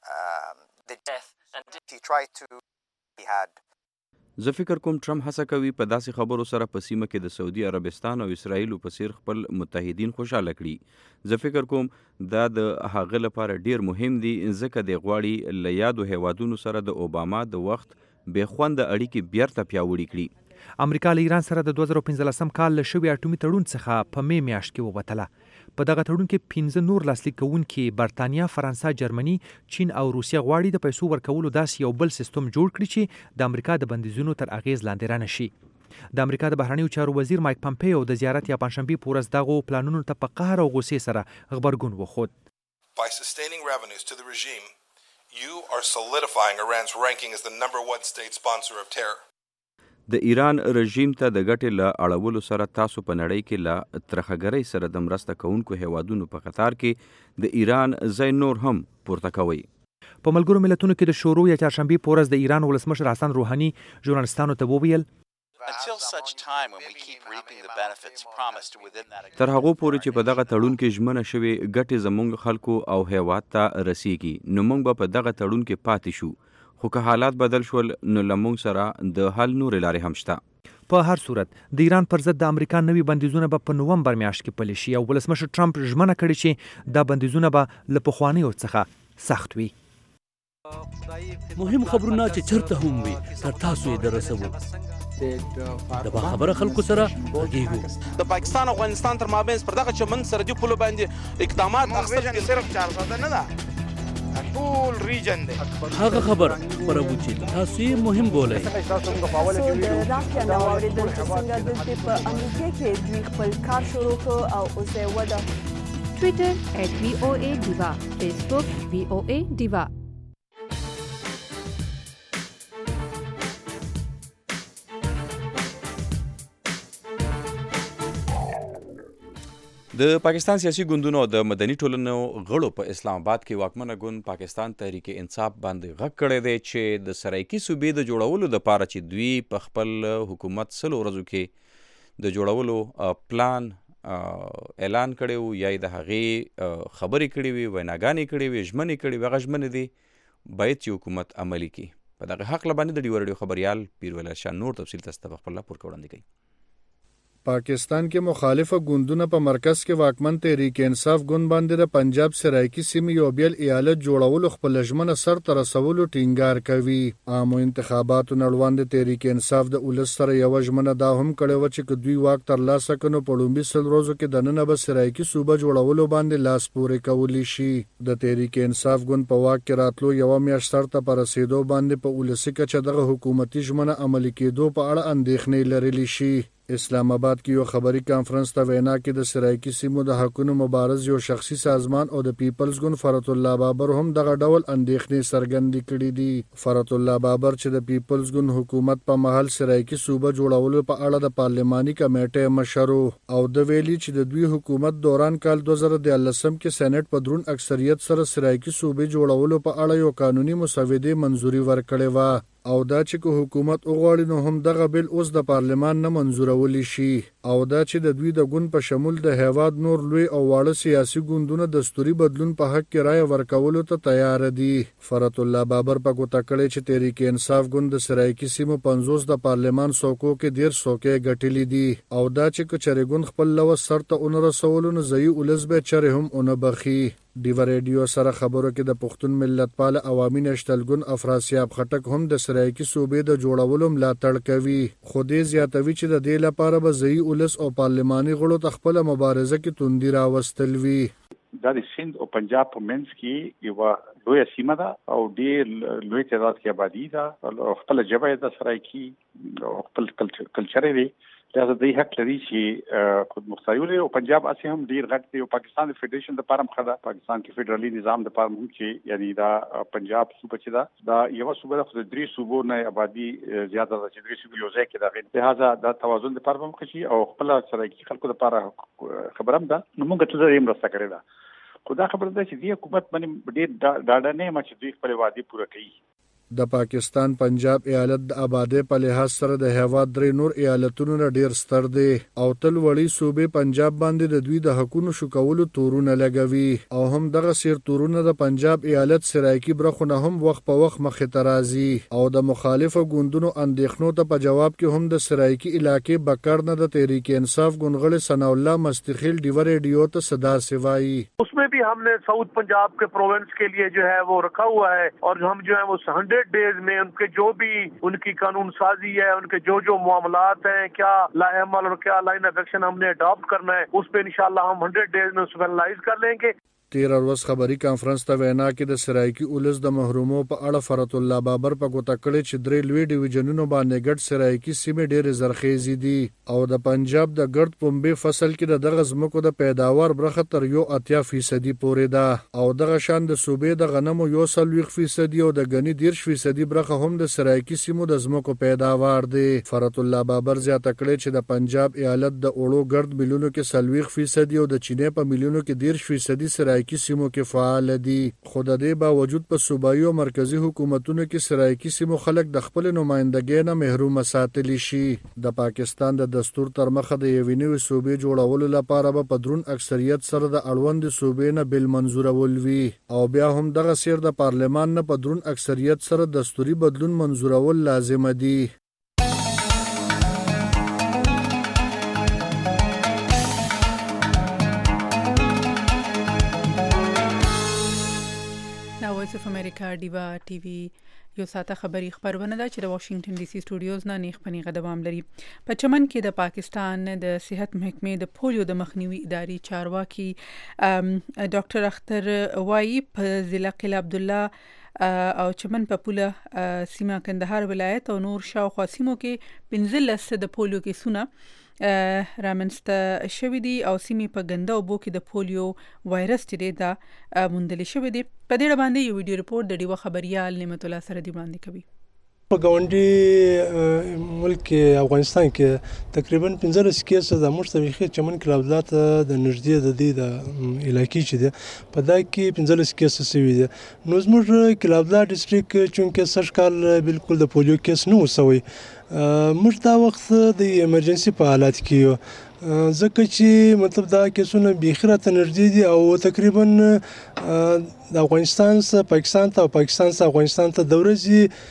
زه فکر کوم ټرمپ هڅه کوي په داسې خبرو سره په سیمه کې د سعودي عربستان او اسرائیلو په څیر خپل متحدین خوشاله کړي. زه فکر کوم دا د هغه لپاره ډیر مهم دي ځکه د غواړي له یادو هیوادونو سره د اوباما د وخت بې خونده اړیکې بیرته پیاوړي کړي. امریکا له ایران سره د 2015 کال له شوي اټومي تړون څخه په می میاشت کې ووتله. په دغه تړون کې 15 نور لاسلیک کوونکي برتانیا، فرانسه، جرمني، چین او روسیه غواړي د پیسو ورکولو داسې یو بل سیستم جوړ کړي چې د امریکا د بندیزونو تر اغیز لاندې رانه شي. د امریکا د بهرنیو چارو وزیر مایک پمپیو د زیارت یا پنځشنبې په ورځ دغو پلانونو ته په قهر او غوسې سره غبرګون وښود. By sustaining revenues to the regime, you are solidifying Iran's ranking as the #1 state sponsor of terror. د ایران رژیم ته د ګټې له اړولو سره تاسو په نړۍ کې له ترخګرۍ سره د مرسته کوونکو هیوادونو په قطار کې د ایران ځای نور هم پورته کوي. په ملګرو ملتونو کې د شروع یا چهارشنبې په ورځ د ایران ولسمشر حسن روحاني ژورنالستانو ته وویل تر هغو پورې چې په دغه تړون کې ژمنه شوې ګټې زموږ خلکو او هیواد ته رسیږي نو موږ به په دغه تړون کې پاتې شو. خو که حالات بدل شول نو لمونږ سره د حل نورې لارې هم شته. په هر صورت د ایران پر ضد د امریکا نوي بندیزونه به په نومبر میاشت کې پلي شي او ولسمشر ټرمپ ژمنه کړې چې دا بندیزونه به له پخوانیو څخه سخت وي. مهم خبرونه چې چرته هم وي تر تاسو یې درسوو. د باخبره خلکو سره غږیږو. د پاکستان او افغانستان تر مابین پر دغه چمن سرحدي پولو باندې اقدامات اخیستل صرف 400 نه ده ټول ریجن دی. هغه خبر خبرو چې تاسو یې مهم بولئ. د راکیا نو اوریدل چې څنګه د په امریکا کې دوی خپل کار شروع کړ او اوس یې وده. ټویټر @voa_diva، فیسبوک VOA diva. د پاکستان سیاسي ګوندونو او د مدني ټولنو غړو په اسلام آباد کې واکمنه ګوند پاکستان تحریک انصاف باندې غږ کړی دی چې د سرایکي صوبې د جوړولو لپاره چې دوی په خپل حکومت 100 ورځو کې د جوړولو پلان اعلان کړی و یا د هغې خبرې کړې وي، ویناګانې کړې وي، ژمنې کړې وي، هغه ژمنې دي باید چې حکومت عملي کړي. په دغه حق باندې د ډیو رادیو خبریال پیروله شاه نور تفصیل تاسو ته خپل راپور وړاندې کوي. پاکستان کې مخالفه ګوندونه په مرکز کې واکمن تحریک انصاف ګوند باندې د پنجاب سرایکي سیمې یو بیل ایالت جوړولو خپل ژمنه سر ته رسولو ټینګار کوي. عامو انتخاباتو نړوند تحریک انصاف د ولس سره یو ژمنه دا هم کړې و چې دوی واک ترلاسه کړي په لومړي 100 ورځو کې د نن به سرایکي صوبه جوړولو باندې لاس پورې کولی شي. د تحریک انصاف ګوند په واک کې راتلو یو میاشت سره ته پر رسیدو باندې په ولسی کې دغه حکومتي ژمنه عملي کېدو په اړه اندېښنې لرلې شي. اسلام آباد کې یو خبري کانفرنس ته وینا کې د سرایکي سیمو د حقونو مبارز یو شخصي سازمان او د پیپلز ګوند فرت الله بابر هم دغه ډول اندېښنې څرګندې کړې دي. فرت الله بابر چې د پیپلز ګوند حکومت په محل سرایکي صوبه جوړولو په اړه د پارلماني کمیټې مشر او د ویلي چې د دوی حکومت دوران کال 2013 کې سېنات په درون اکثریت سره سرایکي صوبه جوړولو په اړه یو قانوني مسودې منزوري ورکړې و. او دا چې حکومت وغواړي نو هم دغه بل اوس د پارلمان نه منزورول شي او دا چې د دوی د ګوند په شمول د هیواد نور لوی او واړه سیاسي ګوندونه دستوري بدلون په حق کې رائے ورکولو ته تیار دي. فرت الله بابر په کوټه کړي چې تحریک انصاف ګوند د سرایکي سیمو 50 د پارلمان څوکو کې ډیر څوکې ګټلې دي او دا چې کچري ګوند خپل لوس سر ته اون رسولو نه ځای ولز به چره هم اون بخي. ډیو ریډیو سره خبرو کې د پښتون ملت پال عوامي نشتلګون افراسیاب خټک هم د سرایکي صوبې د جوړولو ملاتړ کوي. خو دې زیاتوي چې د دې لپاره به ځای ولس او پارلماني غړو ته خپل مبارزه کې توندي راوستل وي. دا د سند او پنجاب په منځ کې یو لوی سیمه ده او ډېر لوی تعداد کې آبادی ده. خپل ژبه د سرایکي او خپل کلچر دی. لہذا دوی حق لري چې خود مختاري ولري او پنجاب اسی هم ډیر غټ دی او پاکستان د فدریشن د پاره مخه ده. پاکستان کې فدرالي نظام د پاره هم چې یعنی دا پنجاب صوبه چې دا یو صوبه ده خو د درې صوبو نه آبادی زیاته ده چې درې صوبې یو ځای کې ده. لہذا دا توازن د پاره مخه شي او خپل سره خلکو د پاره خبرم ده. نو موږ ته یې مرسته کړې ده. خو دا خبره ده چې دی حکومت باندې ډیر ډاډه نه ما چې دوی خپل وعده پوره کوي. د پاکستان پنجاب ایالت د آبادی په لحاظ سره د هیواد درې نور ایالتونو نه ډیر ستر دی او تل وړي صوبې پنجاب باندې د دوی د حقونو شو کولو تورونه لګوي او هم دغه سیر تورونه د پنجاب ایالت سرایکي برخونه هم وخت په وخت مخ ته راځي او د مخالفو ګوندونو اندېښنو ته په جواب کې هم د سرایکي علاقې بکر نه د تحریک انصاف ګوندغړي ثنا الله مستخیل ډیو ریډیو ته صدا سوای. उसमें भी हमने साउथ पंजाब के प्रोविंस के लिए जो है वो रखा हुआ है और हम जो है वो 100 डेज में उनके जो भी उनकी कानून साजी है उनके जो मामलात हैं क्या लाएमल और क्या लाइन ऑफ एक्शन हमने अडॉप्ट करना है उस पे इंशाल्लाह हम 100 डेज में उसको एनालाइज कर लेंगे. 13 ورځ خبري کانفرنس ته وینا کې د سرایکي اولس د محرومو په اړه فرت الله بابر په کوټه کړي چې درې لوی ډیویژنونو باندې ګډ سرایکي سیمې ډېرې زرخیزې دي او د پنجاب د ګرد پنبه فصل کې د دغه ځمکو د پیداوار برخه تر 80% پورې ده او دغه شان د صوبې د غنمو 40% او د غني 10% برخه هم د سرایکي سیمو د ځمکو پیداوار دي. فرت الله بابر زیاته کړي چې د پنجاب ایالت د اورو ګرد ملیونو کې 40% او د چینه په ملیونو کې 10% سرایکي سیمو کې فعال دي. خو د دې باوجود په صوبایي او مرکزی حکومتونو کې سرایکي سیمو خلک د خپل نمائندګۍ نه محروم ساتل شي. د پاکستان د دستور تر مخه د یوې نوې صوبې جوړولو لپاره به په درون اکثریت سره د اړوند صوبې نه بل منزورول وي او بیا هم دغه سیر د پارلمان نه په درون اکثریت سره دستوري بدلون منزورول لازم دي. وایس اف امریکا ډیوا ټي وي یو ساته خبری خبرونه ده چې د واشنگټن ډي سي سټوډیوز نه نیخ پنی غدوام لري. په چمن کې د پاکستان د صحت محکمې د پولیو د مخنیوي ادارې چارواکي ډاکټر اختر وایي په ضلع قلعه عبد الله او چمن په پوله سیمه کندهار ولایت او نور شاوخوا سیمو کې 15 د پولیو کیسونه رامنسته شوې دي او سیمې په ګنده اوبو کې د پولیو وایرس چې دا موندل شوی دی. په دې باندې یو ویډیو ریپورت د ډیو خبريال نعمت الله سره دی وړاندې کوي. په ګاونډي ملک افغانستان کې تقریبا 15 کیس د مشتبه چمن کلابلات د نږدې د دې د علاقې چې ده په دا کې 15 کیس سوي دي. نو زموږ کلابلا ډیسټریکټ چونکه سږ کال بالکل د پولیو کیس نه وسوي موږ دا وخت د ایمرجنسي په حالت کې ځکه چې مطلب دا کیسونه بېخي راته نږدې دي او تقریبا د افغانستان څخه پاکستان ته او پاکستان څخه افغانستان ته د ورځې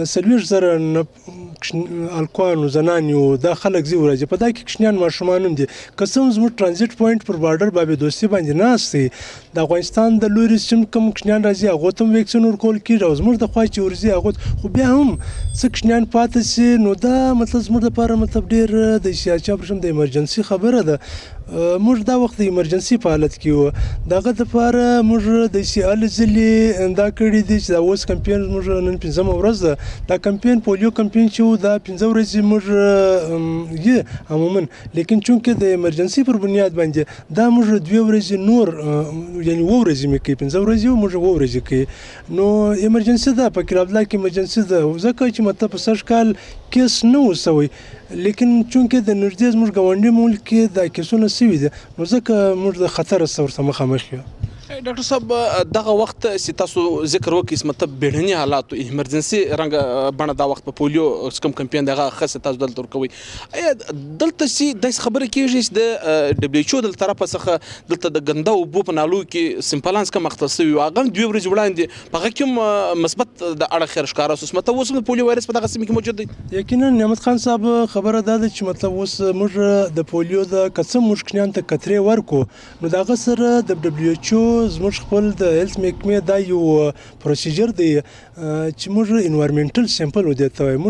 40,000 الکوان او زنانیو دا خلک زی ورځي په دا کې کښنیان ماشومان هم دي که څه هم زموږ ترانزیت پوینټ پر بارډر باندې دوستي باندې ناست د افغانستان د لوري سیم کوم کښنیان راځي هغه ته ویکسین ورکول کیږي او زموږ د خوا چې ورځي هغه خو بیا هم څه کښنیان پاتې سي نو دا مطلب زموږ لپاره مطلب ډیر د سیاسي اپریشن د ایمرجنسي خبره ده. موږ دا وخت د ایمرجنسي په حالت کې وو دغه لپاره موږ د سی ال ځلې دا کړی دي چې دا اوس کمپاین موږ نن 15 ورځ ده دا کمپاین پولیو کمپاین چې دا 15 ورځې موږ یې عموما لیکن چونکه د ایمرجنسي پر بنیاد باندې دا موږ 2 ورځې نور یعنی و ورځې مې کې 15 ورځې موږ و ورځې کې نو ایمرجنسي ده په کلابلا کې ایمرجنسي ده ځکه چې مطلب په سږ کال کیس نه وسوي لیکن چونکه د نږدې زموږ ګاونډي ملک کې دا کیسونه سوي دي نو ځکه موږ د خطر سره مخامخ یو. ډاکټر صاحب دغه وخت چې تاسو ذکر وکړئ مطلب بیړني حالات ایمرجنسي رنګ بڼه دا وخت په پولیو کوم کمپین دغه خاصه تاسو دلته ورکوي ایا دلته چې د خبره کیږي چې د دبليو ایچ او د طرفه څخه دلته د ګنده اوبو په نالو کې سمپلانس کوم مختص وي هغه 2 ورځې وړاندې په کوم مثبت د اړه خیر ښکارا اوس مطلب اوس د پولیو وایرس په دغه سیمه کې موجود دی یقینا نعمت خان صاحب خبره ده چې مطلب اوس موږ د پولیو د قسم مشکلان ته کتري ورکو نو دغه سره د دبليو ایچ او زموږ خپل د هیلث محکمې دا یو پروسیجر دی چې موږ انوایرمنټل سیمپل ودیته وای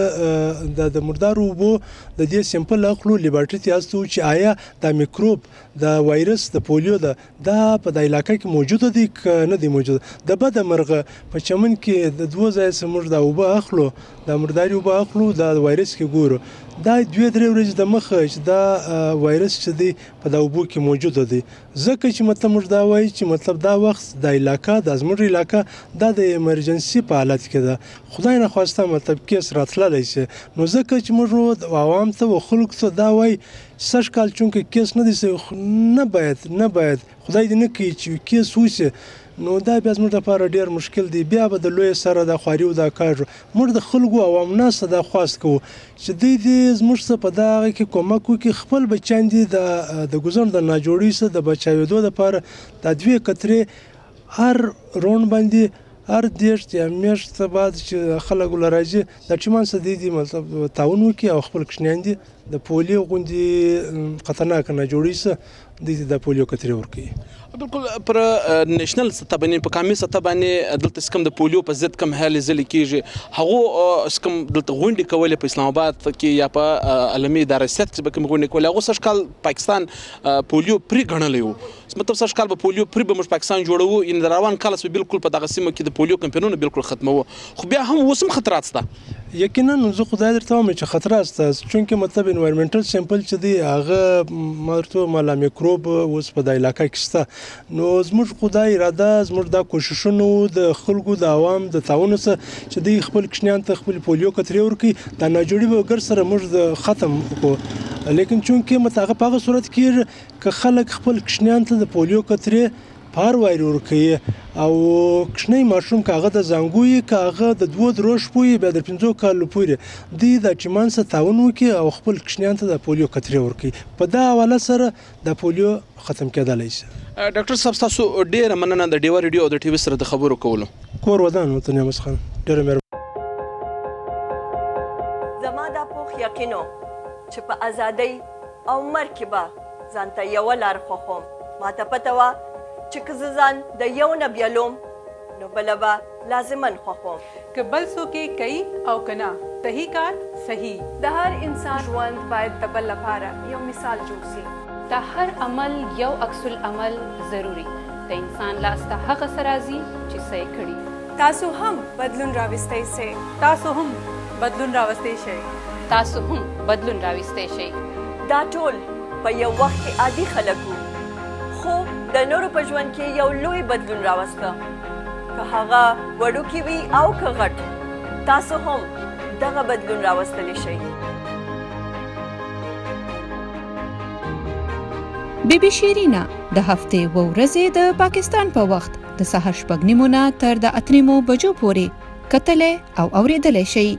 موږ د مردار اوبو د دې سیمپل اخلو لیبارټری ته استو چې آیا د میکروب د وایرس د پولیو دا په د علاقې کې موجود دي که نه دي موجود د بد مرغه په چمن کې د 2 ځای سمور د اوبو اخلو د مرداري اوبو اخلو د وایرس کې ګورو دا 2-3 ورځې د مخه چې دا وایرس چې دی په د اوبو کې موجود دی ځکه چې مطلب موږ دا وایي چې مطلب دا وخت د علاقې د زموږ علاقې د ایمرجنسي په حالت کې ده خدای نه خواسته مطلب کیس راتللی شي نو ځکه چې موږ د عوام ته او خلکو ته دا وایي سږ کال چونکه کیس نه دي نه باید خدای دې نه کوي چې کیس وشي نو دا بیا زموږ لپاره ډیر مشکل دی بیا به د لوی سره د خواري او د کار موږ د خلکو عوام نه صدا خواست کوو چې دې زموږ څخه په دغه کې کومک وکړي خپل بچیان دي د ګزن د ناجوړي سره د بچاوېدو لپاره د 2 کترې هر رون باندې هر دیش چې میاشت بعد چې خلک لراځي د چمن سره دي مطلب تعاون وکړي او خپل کښنیان دي د پولیو غوندي خطرناک نه جوړی سه د پولیو کترې ورکړي بالکل پر نېشنل سطح باندې په قومي سطح باندې دلته سکم د پولیو په ضد کم هلې ځلې کیږي هغه سکم دلته غونډې کولې په اسلام آباد کې یا په عالمي ادارې سیاست کې به کوم غونډې کولې هغه سشکال پاکستان پولیو پری غنلې وو مطلب سشکال به پولیو پری به موږ پاکستان جوړو ان روان کال به بالکل په دغه سیمه کې د پولیو کمپینونه بالکل ختمو خو بیا هم وسم خطرات شته یقینا زه خدای درته وایم چې خطرات شته چونکه مطلب انوایرمنټل سیمپل چې دی هغه مرته مالا میکروب اوس په د علاقې کې شته نو زموږ خدای اراده زموږ د کوششونو د خلکو د عوام د تعاون سره چې دی خپل کښنیان ته خپل پولیو کترې ورکړي د ناجوړي به ګر سره موږ ختم کو لیکن چونکه متاغه په صورت کې ک خلک خپل کښنیان ته د پولیو کترې پار وایي ورکړي او کښنی ماشوم کاغه د زنګوي کاغه د 2 دروش پوي به د 15 کال پورې دی د چمن سره تعاون وکړي او خپل کښنیان ته د پولیو کترې ورکړي په دا حواله سره د پولیو ختم کېدلی شي ډاکټر صاحب تاسو ډیر مننه د ډیوا ریډیو او د ټي وي سره د خبرو کولو کور ودان وته نعمت خان ډیر مهرباني زما دا پوخ یقینو چې په ازادۍ او مرکبه ځانته یو لار خوخم ماته پته وا چې که ځان د یو نه بیلوم نو بلبا لازمن خوخم که بل څوک کوي او کنا صحیح کار صحیح د هر انسان ژوند باید د بل لپاره یو مثال جوړ شي د هر عمل یو عکس العمل ضروری د انسان لاس ته هغه سرازي چې صحیح کړي تاسو هم بدلون راوستئ شئ تاسو هم بدلون راوستئ شئ تاسو هم بدلون راوستئ شئ دا ټول په یو وخت کې عادي خلکو خو د نورو په ژوند کې یو لوی بدلون راوسته که هغه وړوکی وي او که غټ تاسو هم دغه بدلون راوستلی شئ بیبي شیرینا د هفتې و ورځې د پاکستان په وخت د سهار 8:30 تر د 8:30 بجو پورې کتلې او اوریدلې شئ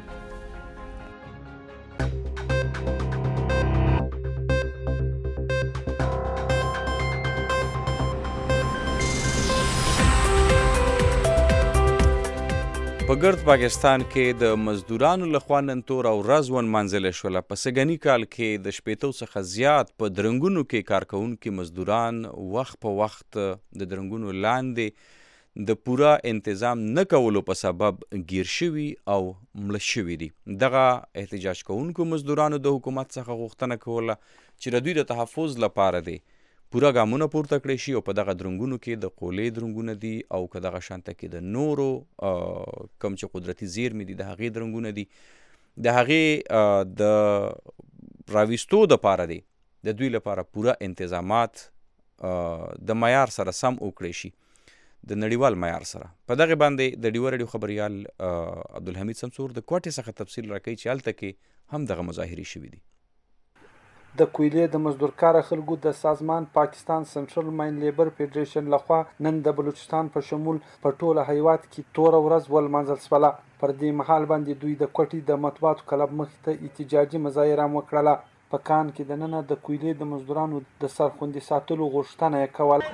په ګرد پاکستان کې د مزدورانو لخوا نن تور او ورځ ونمانځل شوله په سږني کال کې د شپېتو څخه زیات په درنګونو کې کارکوونکي مزدوران وخت په وخت د درنګونو لاندې د پوره انتظام نه کولو په سبب گیر شوي او مړه شوي دي دغه احتجاج کوونکو مزدورانو د حکومت څخه غوښتنه کوله چې د دوی د تحفظ لپاره دی پوره ګامونه پورته کړی شي او په دغه درنګونو کې د قولې درنګونه دي او که دغه شانته کې د نورو کوم چې قدرتي زیرمې دي د هغې درنګونه دي د هغې د راویستو دپاره دی د دوی لپاره پوره انتظامات د معیار سره سم وکړی شي د نړیوال معیار سره په دغه باندې د ډیوا ریډیو خبریال عبدالحمید سمسور د کوټې څخه تفصیل راکوي چې هلته کې هم دغه مظاهرې شوي دي د کویلې د مزدورکار خلکو د سازمان پاکستان سنټرل ماین لیبر فدریشن لخوا نن د بلوچستان په شمول په ټوله هیواد کې تور ورځ ولمانځل شوله. پر دې مهال باندې دوی د کوټې د مطبوعاتو کلب مخې ته احتجاجي مظاهره هم وکړله. په کان کې دننه د کویلې د مزدورانو د سرخوندي ساتلو غوښتنه یې کوله.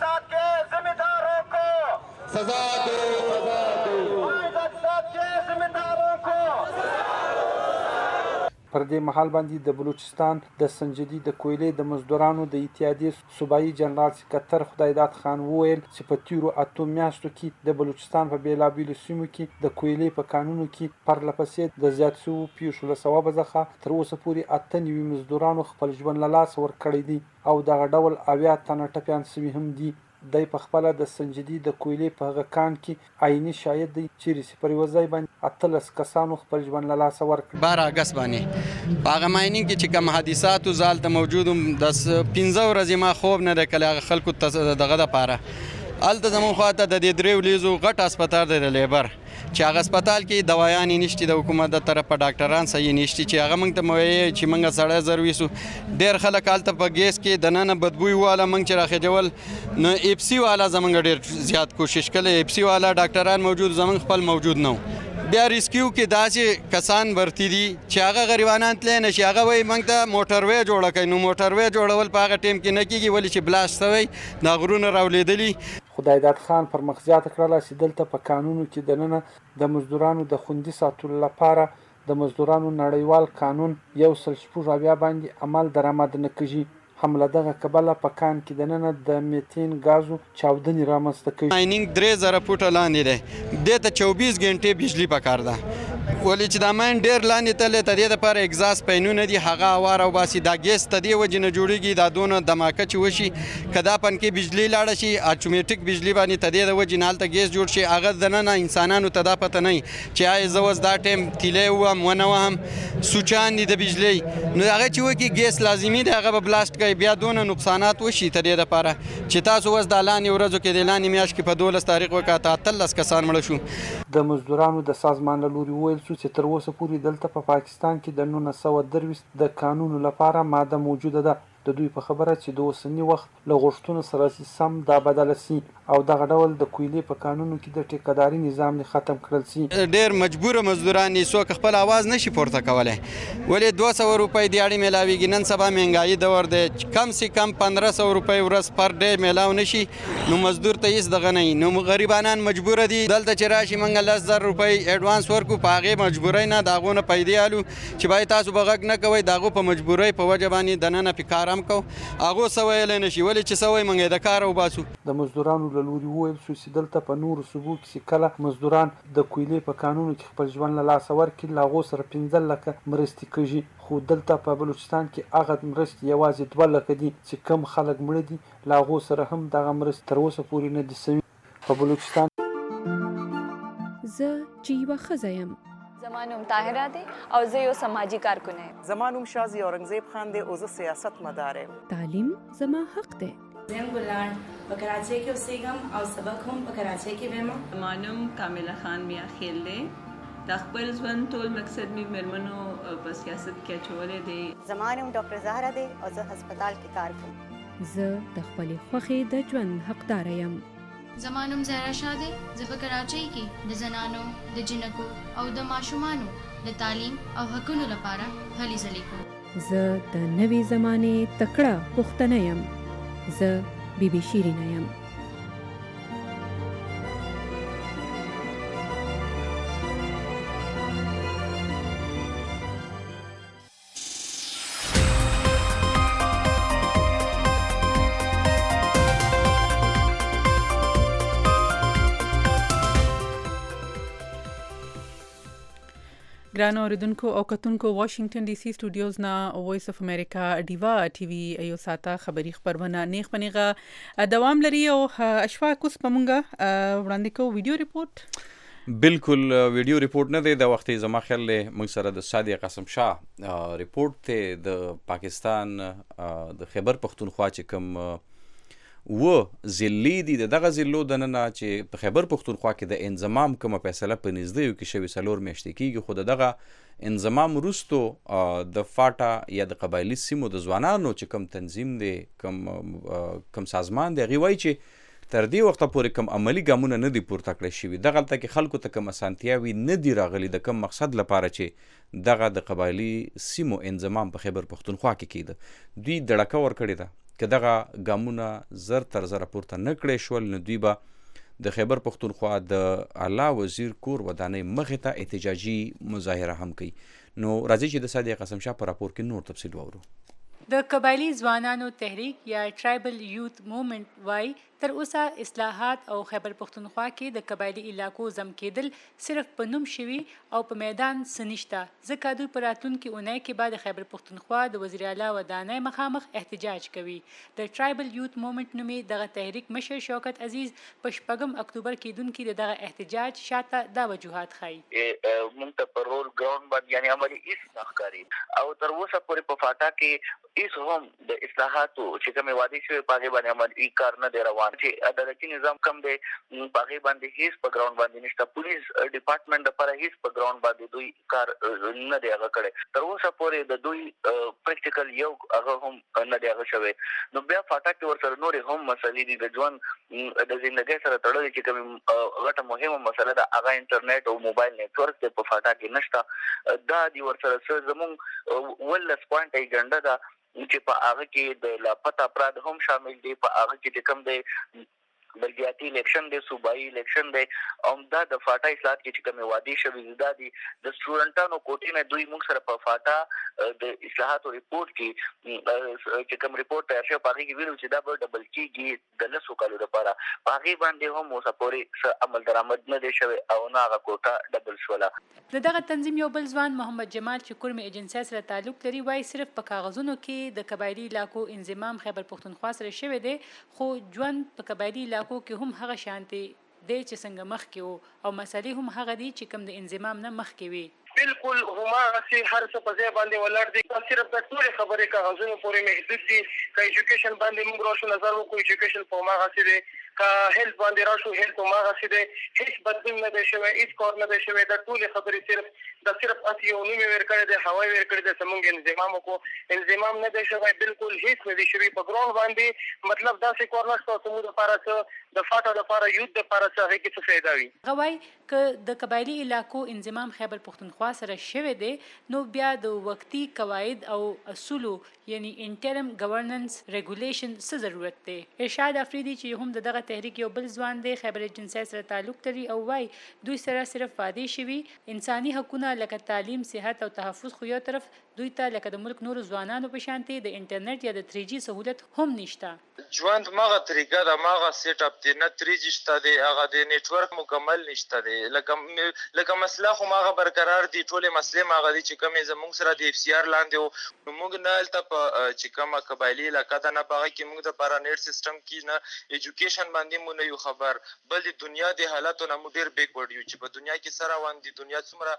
پر دې مهال باندې د بلوچستان د سنجدي د کویلې د مزدورانو د اتحادیې صوبایي جنرال سکرتر خدایداد خان وویل چې په تیرو 8 میاشتو کې د بلوچستان په بیلابیلو سیمو کې د کویلې په کانونو کې پرله پسې د زیات شویو پیښو له سببه څخه تر اوسه پورې 8 نوي مزدورانو خپل ژوند له لاسه ورکړی دی او دغه ډول 80 تنه ټپیان سوي هم دي. دی په خپله د سنجدي د کویلې په هغه کان کې عیني شاهد دی چیرې پر یوه ځای باندې 18 کسانو خپل ژوند له لاسه ورکړ. 12 اګست باندې په هغه ماینینګ کې چې کوم حادثاتو زال ته موجود د 15 ورځې ما خوب نه دی کلی هغه خلکو دغه دپاره هلته زموږ خواته د دې 3 ولیزو غټ هسپتال دی د لیبر چې هغه هسپتال کې دوايانې نشته د حکومت د طرفه ډاکټران صحیح نشته چې هغه موږ ته مویې چې موږ سړی زرویسو ډېر خلک هلته په ګیس کې دننه بدبوی واله موږ چې راخېجول نو ایپسي والا زموږ ډېر زیات کوشش کړی ایپسي والا ډاکټران موجود زموږ خپل موجود نه بیا ریسکیو کې داسې کسان ورتی دي چې هغه غریبانان تللی نه شي هغه وایي موږ ته موټروی جوړه کوي نو موټروی جوړول په هغه ټیم کې نه کېږي ولې چې بلاست شوی دا غرونه راولېدلي. خدایداد خان پر مخ زیاته کړله چې دلته په قانونو کې دننه د مزدورانو د خوندي ساتلو لپاره د مزدورانو نړیوال قانون 176 باندې عمل درآمد نه کېږي. هم له دغه کبله په کان کې دننه د میتین ګازو چاودنې رامنځته کوي. ماینینګ 3000 فوټه لاندې دی دې ته 24 غنټې بجلی پکار ده ولې چې دا ماین ډېر لاندې تللی ته دې دپاره اګزاس پینونه دي هغه هوا راوباسي دا ګیس ته دې وجې نه جوړېږي دا دونه دماکه چې وشي که دا پنکې بجلی لاړه شي اټومیټیک بجلی باندې ته دې د وجې نه هلته ګیس جوړ شي هغه دننه انسانانو ته دا پته نه وي چې آیا زه اوس دا ټیم تیلی ووهم ونه وهم سوچان دي د بجلی نو هغه چې وکړي ګیس لازمي دی هغه به بلاست کوي بیا دونه نقصانات وشي ته دې دپاره چې تاسو اوس دا لاندې ورځو کې د لاندې میاشت کې په 12 تاریخ وکړه 18 کسان مړه شو. د مزدورانو د سازمان له لوري وویل شو چې تر اوسه پورې دلته په پاکستان کې د 1923 د قانونو لپاره ماده موجوده ده. د دوی په خبره چې د اوسني وخت له غوښتنو سره سم دا بدله سي او دغه ډول د کویلې په قانونو کې د ټیکهداري نظام نه ختم کړل سي. ډېر مجبوره مزدوران دي څوک خپل اواز نشي پورته کولی ولې 200 روپۍ دیاړې میلاویږي نن سبا مهنګایي دور دی کم سي کم 1500 روپۍ ورځ پر ډے میلاو نشي نو مزدور ته هېڅ دغه نه وي نو غریبانان مجبوره دي دلته چې راشي موږ 10,000 روپۍ ایډوانس ورکړو په هغې مجبورۍ نه د هغو نه پیدې الو چې باید تاسو به غږ نه کوئ د هغو په مجبورۍ په وجه باندې دننه پې کار هم کوو هغو څه ویلی نه شي ولې چې څه وایي موږ یې د کاره وباسو. د مزدورانو له لوري وویل شو چې دلته په نورو صوبو کې چې کله مزدوران د کویلې په قانونو کې خپل ژوند له لاسه ورکړي له هغو سره 15 لکه مرستې کېږي خو دلته په بلوچستان کې هغه مرستې یوازې 2 لکه دي چې کم خلک مړه دي له هغو سره هم دغه مرستې تر اوسه پورې نه دي سوي. په بلوچستان زه چې یوه ښځه یم زما نوم طاهره دی او زه یو سماجي کارکن یم. زما نوم شازي اورنګزیب خان دی او زه سیاست مدار یم. تعلیم زما حق دی. زه ګلان په کراچۍ کې اوسېږم او سبق هم په کراچۍ کې وایم. زما نوم کامله خان میا خیل دی د خپل ژوند ټول مقصد مې مېرمنو په سیاست کې اچولی دی. زما نوم ډاکټر زهره دی او زه هسپتال کې کار کوم. زه د خپلې خوښې د ژوند حقداره یم. زما نوم زهرا شاه دی زه په کراچۍ کې د زنانو د جنکو او د ماشومانو د تعلیم او حقونو لپاره هلې ځلې کوم. زه د نوې زمانې تکړه پښتنه یم. زه بیبي شیرینه یم. ګرانو اوریدونکو او کتونکو واشنگټن ډي سي سټوډیوز نا وایس اف امریکا ډیوا ټي وي یو ساته خبری خبرونه نیغ پنیغه دوام لري او اشفاق اوس پمونګه وړاندې کو ویډیو ریپورت بالکل ویډیو ریپورت نه دی د وخت زما خیال له موږ سره د صادق قاسم شاه ریپورت ته د پاکستان د خیبر پختونخوا چې کوم و ضلعي دي دغه ضلعو دننه چې په خیبر پختونخوا کې د انضمام کومه فیصله په نږدې کې شوې 4 میاشتې کېږي خو دغه انضمام وروستو د فاټا یا د قبایلي سیمو د ځوانانو چې کم تنظیم دی کم سازمان دی هغې وایي چې تر دې وخته پورې کم عملي ګامونه نه دي پورته کړی شوي دغلته کې خلکو ته کم اسانتیاوې نه دي راغلي د کم مقصد لپاره چې دغه د قبایلي سیمو انضمام په خیبر پښتونخوا کې کېده دوی دړکه ورکړې ده که دغه ګامونه زر تر زره پورته نه کړی شول نو دوی به د خیبر پښتونخوا د اعلی وزیر کور ودانۍ مخې ته احتجاجي مظاهره هم کوي نو راځي چې د صادق قسم شاه په راپور کې نور تفصیل واورو د قبایلی ځوانانو تحریک یا ټرایبل یوث موومنټ وای تر اوسه اصلاحات او خیبر پښتونخوا کې د قبایلی علاقو زم کېدل صرف په نوم شوي او په میدان سنشته ځکه دوی په راتلونکي اونۍ کې بعد خیبر پښتونخوا د وزیر اعلی ودانۍ مخامخ احتجاج کوي د ټرایبل یوث موومنټ نومي دغه تحریک مشر شوکت عزیز په 8 اکتوبر کېدونکي دغه احتجاج شاته دا وجوهات ښایي موږ ته په رول ګراوند باندې یعنی عملي هیڅ نه ښکاري او تر اوسه پورې په فاټا کې هیڅ هم د اصلاحاتو چې کومې وعدې شوې په هغې باندې عملي کار نه دی روان چې عدالتي نظام کم دی په هغې باندې هیڅ په ګراوند باندې نشته پولیس ډپارټمنټ دپاره هیڅ په ګراوند باندې دوی کار نه دی هغه کړی تر اوسه پورې د دوی پریکټیکل یو هغه هم نه دی هغه شوی نو بیا فاټا کې ورسره نورې هم مسلې دي د ژوند د زندګۍ سره تړلې چې کومې غټه مهمه مسله ده هغه انټرنیټ او موبایل نیټورک دی په فاټا کې نشته دا دي ورسره څه زموږ 18 پوینټ ایجنډا ده چې په هغه کې د لاپته افراد هم شامل دي په هغه کې کوم دی بلدیاتي الیکشن دی صوبایي الیکشن دی او دا د فاټا اصلاحات کې چې کومې وعدې شوې دا دي د سټوډنټانو کوټې نه دوی موږ سره په فاټا د اصلاحاتو ریپورټ کې چې کوم ریپورټ تیار شوی په هغې کې ویلو چې دا به ډبل کېږي د 10 کالو لپاره په هغې باندې هم اوسه پورې څه عمل درآمد نه دی شوی او نه هغه کوټه ډبل شوله د دغه تنظیم یو بل ځوان محمد جمال چې کورمې ایجنسۍ سره تعلق لري وایي صرف په کاغذونو کې د قبایلي علاقو انضمام خیبر پښتونخوا سره شوی دی خو ژوند په قبایلي علاقو کې هم هغه شانتي دی چې څنګه مخکې وو او مسلې هم هغه دي چې کوم د انضمام نه مخکې وي بالکل هماغسې هر څه په ځای باندې ولاړ دي صرف د ټولې خبرې کاغذونو پورې محدود دي که ایجوکیشن باندې موږ راشو نظر وکړو ایجوکیشن په هماغسې دی که هیلث باندې راشو هیلث هماغسې دی هیڅ بدلون نه دی شوی هیڅ کار نه دی شوی دا ټولې خبرې صرف هسې یو نوم یې ور کړی دی هوا یې ور کړی دی چې موږ انضمام وکړو انضمام نه دی شوی بالکل هیڅ نه دی شوی په ګراوند باندې مطلب داسې کار نشته چې موږ دپاره څه د فاټا دپاره یوث دپاره څه هغې کې څه فایده وي هغه وایي که د قبایلي علاقو انضمام خیبر پښتونخوا سره شوی دی نو بیا د وقتي قواعد او اصولو یعنی انټرم ګورننس ریګولیشن څه ضرورت دی ارشاد افریدي چې هم دغه تحریک یو بل ځوان دی خیبر ایجنسۍ سره تعلق لري او وایي دوی سره صرف وعدې شوي انساني حقونه لکه تعلیم صحت او تحفظ خو یو طرف دوی ته لکه د ملک نورو ځوانانو په شانتي د انټرنیټ یا د 3G سهولت هم نشته ژوند ماغه طریقه ده ماغه سیټ اپ دی نه 3G شته دی هغه د نیټورک مکمل نشته دی لکه مسله خو ماغه برقرار دي ټولې مسلې ماغه دي چې کومې زموږ سره د FCR لاندې وو نو موږ نه هلته په چې کومه قبایلي علاقه ده نه په هغه کې موږ دپاره نیټ سیسټم کې نه ایجوکیشن باندې مو نه یو خبر بل د دنیا د حالاتو نه مو ډېر بیکورډ یو چې په دنیا کې څه روان دي دنیا څومره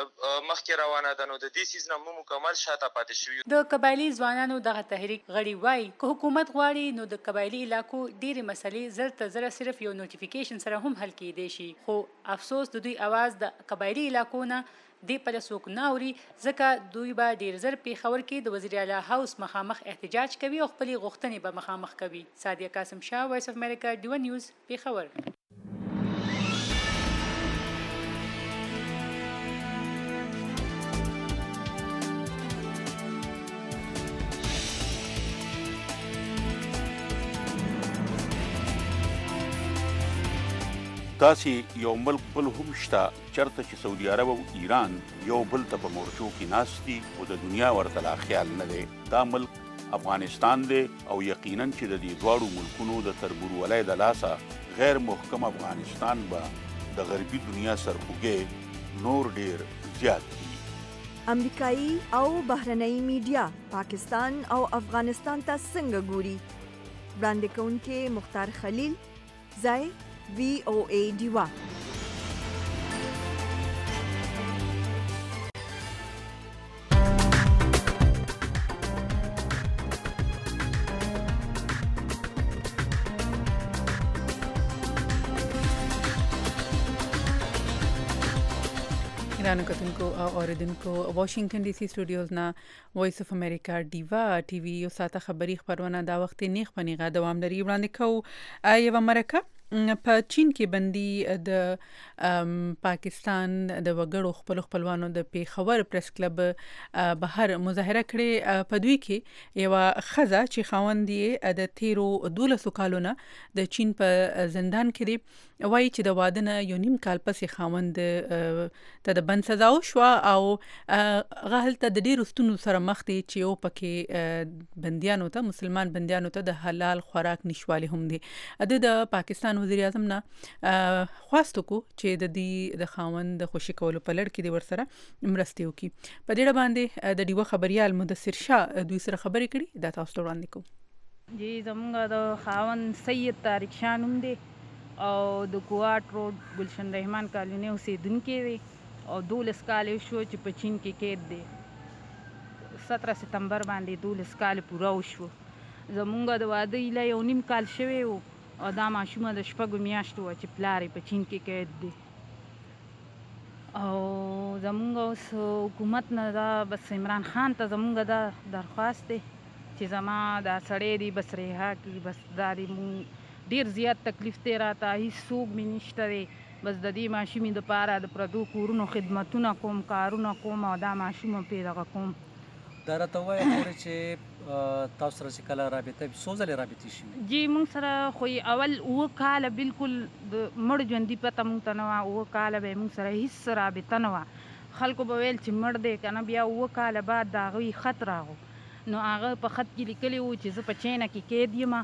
مخکې روانه ده نو د دې څیز نه مو مکمل شاته پاتې شوي د قبایلي ځوانانو دغه تحریک غړي وایي که حکومت غواړي نو د قبایلي علاقو ډېرې مسلې زر تر زره صرف یو نوټیفیکیشن سره هم حل کېدی شي خو افسوس د دوی اواز د قبایلي علاقو نه دې په څوک نه اوري ځکه دوی به ډېر زر پېښور کې د وزیر اعلی هاوس مخامخ احتجاج کوي او خپلې غوښتنې به مخامخ کوي سادیه قاسم شاه وایس اف امریکا ډیو نیوز پېښور داسې یو ملک بل هم شته چېرته چې سعودي عرب او ایران یو بل ته په مورچو کې ناست دي او د دنیا ورته لا خیال نه دی دا ملک افغانستان دی او یقینا چې د دې دواړو ملکونو د تربورولۍ د لاسه غیر محکم افغانستان به د غربي دنیا سرخوږی نور ډیر زیات دي امریکایي او بهرنۍ میډیا پاکستان او افغانستان ته څنګه ګوري وړاندې کوونکې مختار خلیل ځای VOA ډیوا ګرانو کتونکو او اوریدونکو واشنگټن ډي سي سټوډیوز نه وایس اف امریکا ډیوا ټي وي یو ساته خبری خبرونه دا وخت نیغ پنیغه دوام لري وړاندې کو یو مرکه په چین کې بندي د پاکستان د وګړو خپلوانو د پیښور پریس کلب بهر مظاهره کړې په دوی کې یو خزه چې خاوندې د تیرو 12 کالونه د چین په زندان کې دی وایي چې د واده نه یو نیم کال پسې خاوند ته د بند سزا وشوه او غهلته د ډیرو ستونزو سره مخ دي چې یو پکې بندیانو ته مسلمان بندیانو ته د حلال خوراک نشوالي هم دي د پاکستان وزیر اعظم نه خواستو کو چې د دې د خاوند د خوشی کولو په لړ کې د ورسره مرستي وکي په دې باندې د ډیوه خبريال مدثر شاه دوی سره خبرې کړي دا تاسو ته وړاندې کوم جی زمونږ د خاوند سید طارق شاه نوم دی او د کوارټ روډ گلشن رحمان کالونی اوسیدونکی دی او 12 کال شو چې په چین کې قید دی 17 سپتمبر باندې 12 کال پوره وشو زمونږ د واده ایله یو نیم کال شوی و او دا ماشومه د شپږو میاشتو چې پلار په چین کې قید دی او زمونږ اوس حکومت نه دا بس عمران خان ته زمونږ دا درخواست دی چې زما دا سړی دی بس رها کی بس دا دی ډیر زیات تکلیف دی راته هیڅ څوک مې نشته دی بس د دې ماشومې دپاره د پردو کورونو خدمتونه کوم کارونه کوم او دا ماشومه پرې دغه کوم دا راته ووایه خورې چې تاسو سره چې کله رابطه څو ځلې رابطې شوي جی موږ سره خو اول 9 کاله بالکل د مړ ژوندي پته موږ ته نه وه 9 کاله به موږ سره هیڅ رابطه نه وه خلکو به ویل چې مړ دی که نه بیا 9 کاله بعد د هغوی خط راغو نو هغه په خط کې لیکلی و چې زه په چینه کې قید یم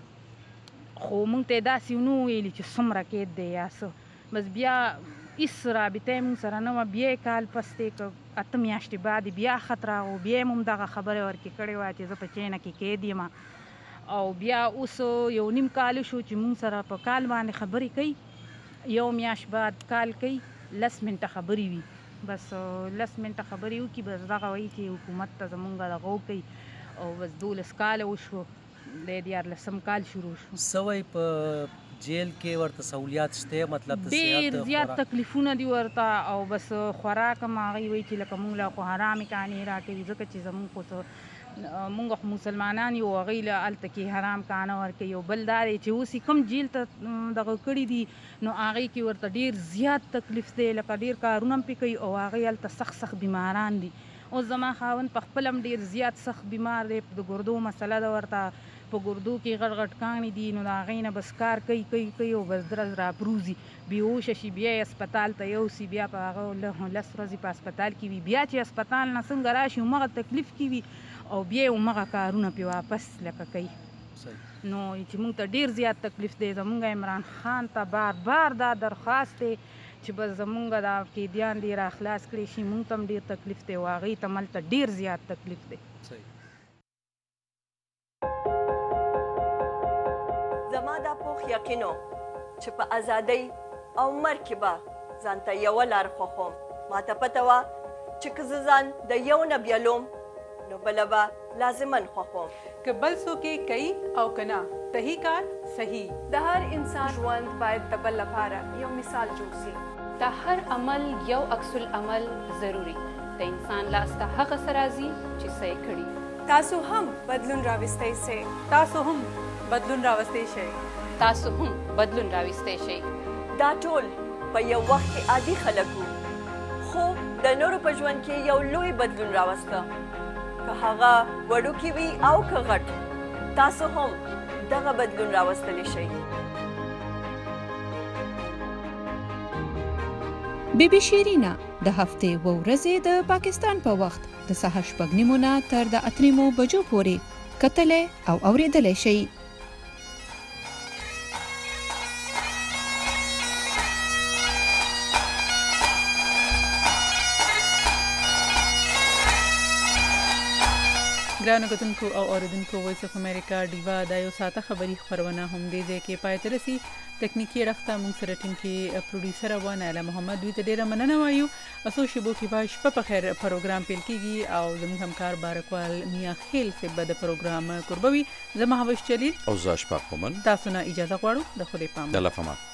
خو موږ ته یې داسې ونه ویلي چې څومره قید دی یا څه بس بیا هېڅ رابطه یې موږ سره نه وه بیا یې کال پس دی که 8 میاشتې بعد بیا خط راغو بیا یې هم دغه خبره ورکې کړې وه چې زه په چینه کې قید یم او بیا اوس یو نیم کال شو چې موږ سره په کال باندې خبرې کوي یو میاشت بعد کال کوي 10 منټه خبرې وي بس 10 منټه خبرې وکړي بس دغه وایي چې حکومت ته زمونږ دغه وکړي او بس 12 کاله وشو د 14 کال شروع شو سوی په جیل کې ورته سہولیات شته مطلب د ډیر زیات تکلیفونه دي ورته او بس خوراک هم هغوی وایي چې لکه موږ له خو حرامې کانې راکوي ځکه چې زموږ خو موږ خو مسلمانان یو هغوی له هلته کې حرام کانه ورکوي یو بل دا دی چې اوس یې کوم جیل ته دغه کړي دي نو هغوی کې ورته ډیر زیات تکلیف دی لکه ډیر کارونه هم پرې کوي او هغوی هلته سخت سخت بیماران دي اوس زما خاوند په خپل هم ډیر زیات سخت بیمار دی د ګردو مسله ده ورته په ګردو کې غټ غټ کاڼي دي نو د هغې نه بس کار کوي او بس درز راپروزي بېهوشه شي بیا یې هسپتال ته یوسي بیا په هغه 10 ورځې په هسپتال کې وي بیا چې هسپتال نه څنګه راشي همغه تکلیف کې وي او بیا یې همغه کارونه پرې واپس لکه کوي نو چې موږ ته ډیر زیات تکلیف دی زمونږ عمران خان ته بار بار دا درخواست دی چې بس زمونږ دا قیدیان دي را خلاص کړي شي موږ ته هم ډیر تکلیف دی او هغې ته ملته ډیر زیات تکلیف دی زما دا پوخ یقینو چې په ازادۍ او مرګ کې به ځان ته یوه لار خوښوم ما ته پته وه چې که زه ځان د یو نه بیلوم نو بله به لازمن خوښوم که بل څوک یې کوي او که نه صحیح کار صحیح د هر انسان ژوند باید د بل لپاره یو مثال جوړ سي د هر عمل یو عکس العمل ضروري د انسان لاسته هغه څه راځي چې څه یې کړي تاسو هم بدلون راوستی سئ تاسو هم بدلون راوستی شئ تاسو هم بدلون راوستی شئ دا ټول په یو وخت کې عادي خلک وو خو د نورو په ژوند کې یو لوی بدلون راوسته که هغه وړوکی وي او که غټ تاسو هم دغه بدلون راوستلی شئ بی بی شیرینا د هفتې و ورځې د پاکستان په وخت د سهار 8:30 نه تر د 8 بجو پورې کتلې او اوریدلې شئ ګرانو کتونکو او اوریدونکو وایس اف امریکا ډیوا د یو ساته خبری خبرونه هم دې ځای کې پای ته رسي تکنیکی اړخته موږ سره ټیم کې پروډوسر و نایله محمد دوی ته ډیره مننه وایو اسو شبو کې باش په خیر پروګرام پیل کیږي او زموږ همکار بارکوال میا خیل سے بد پروګرام قربوي زما هوش چلیل او زاش پاک ومن تاسو نه اجازه غواړو د خپل پام د لفما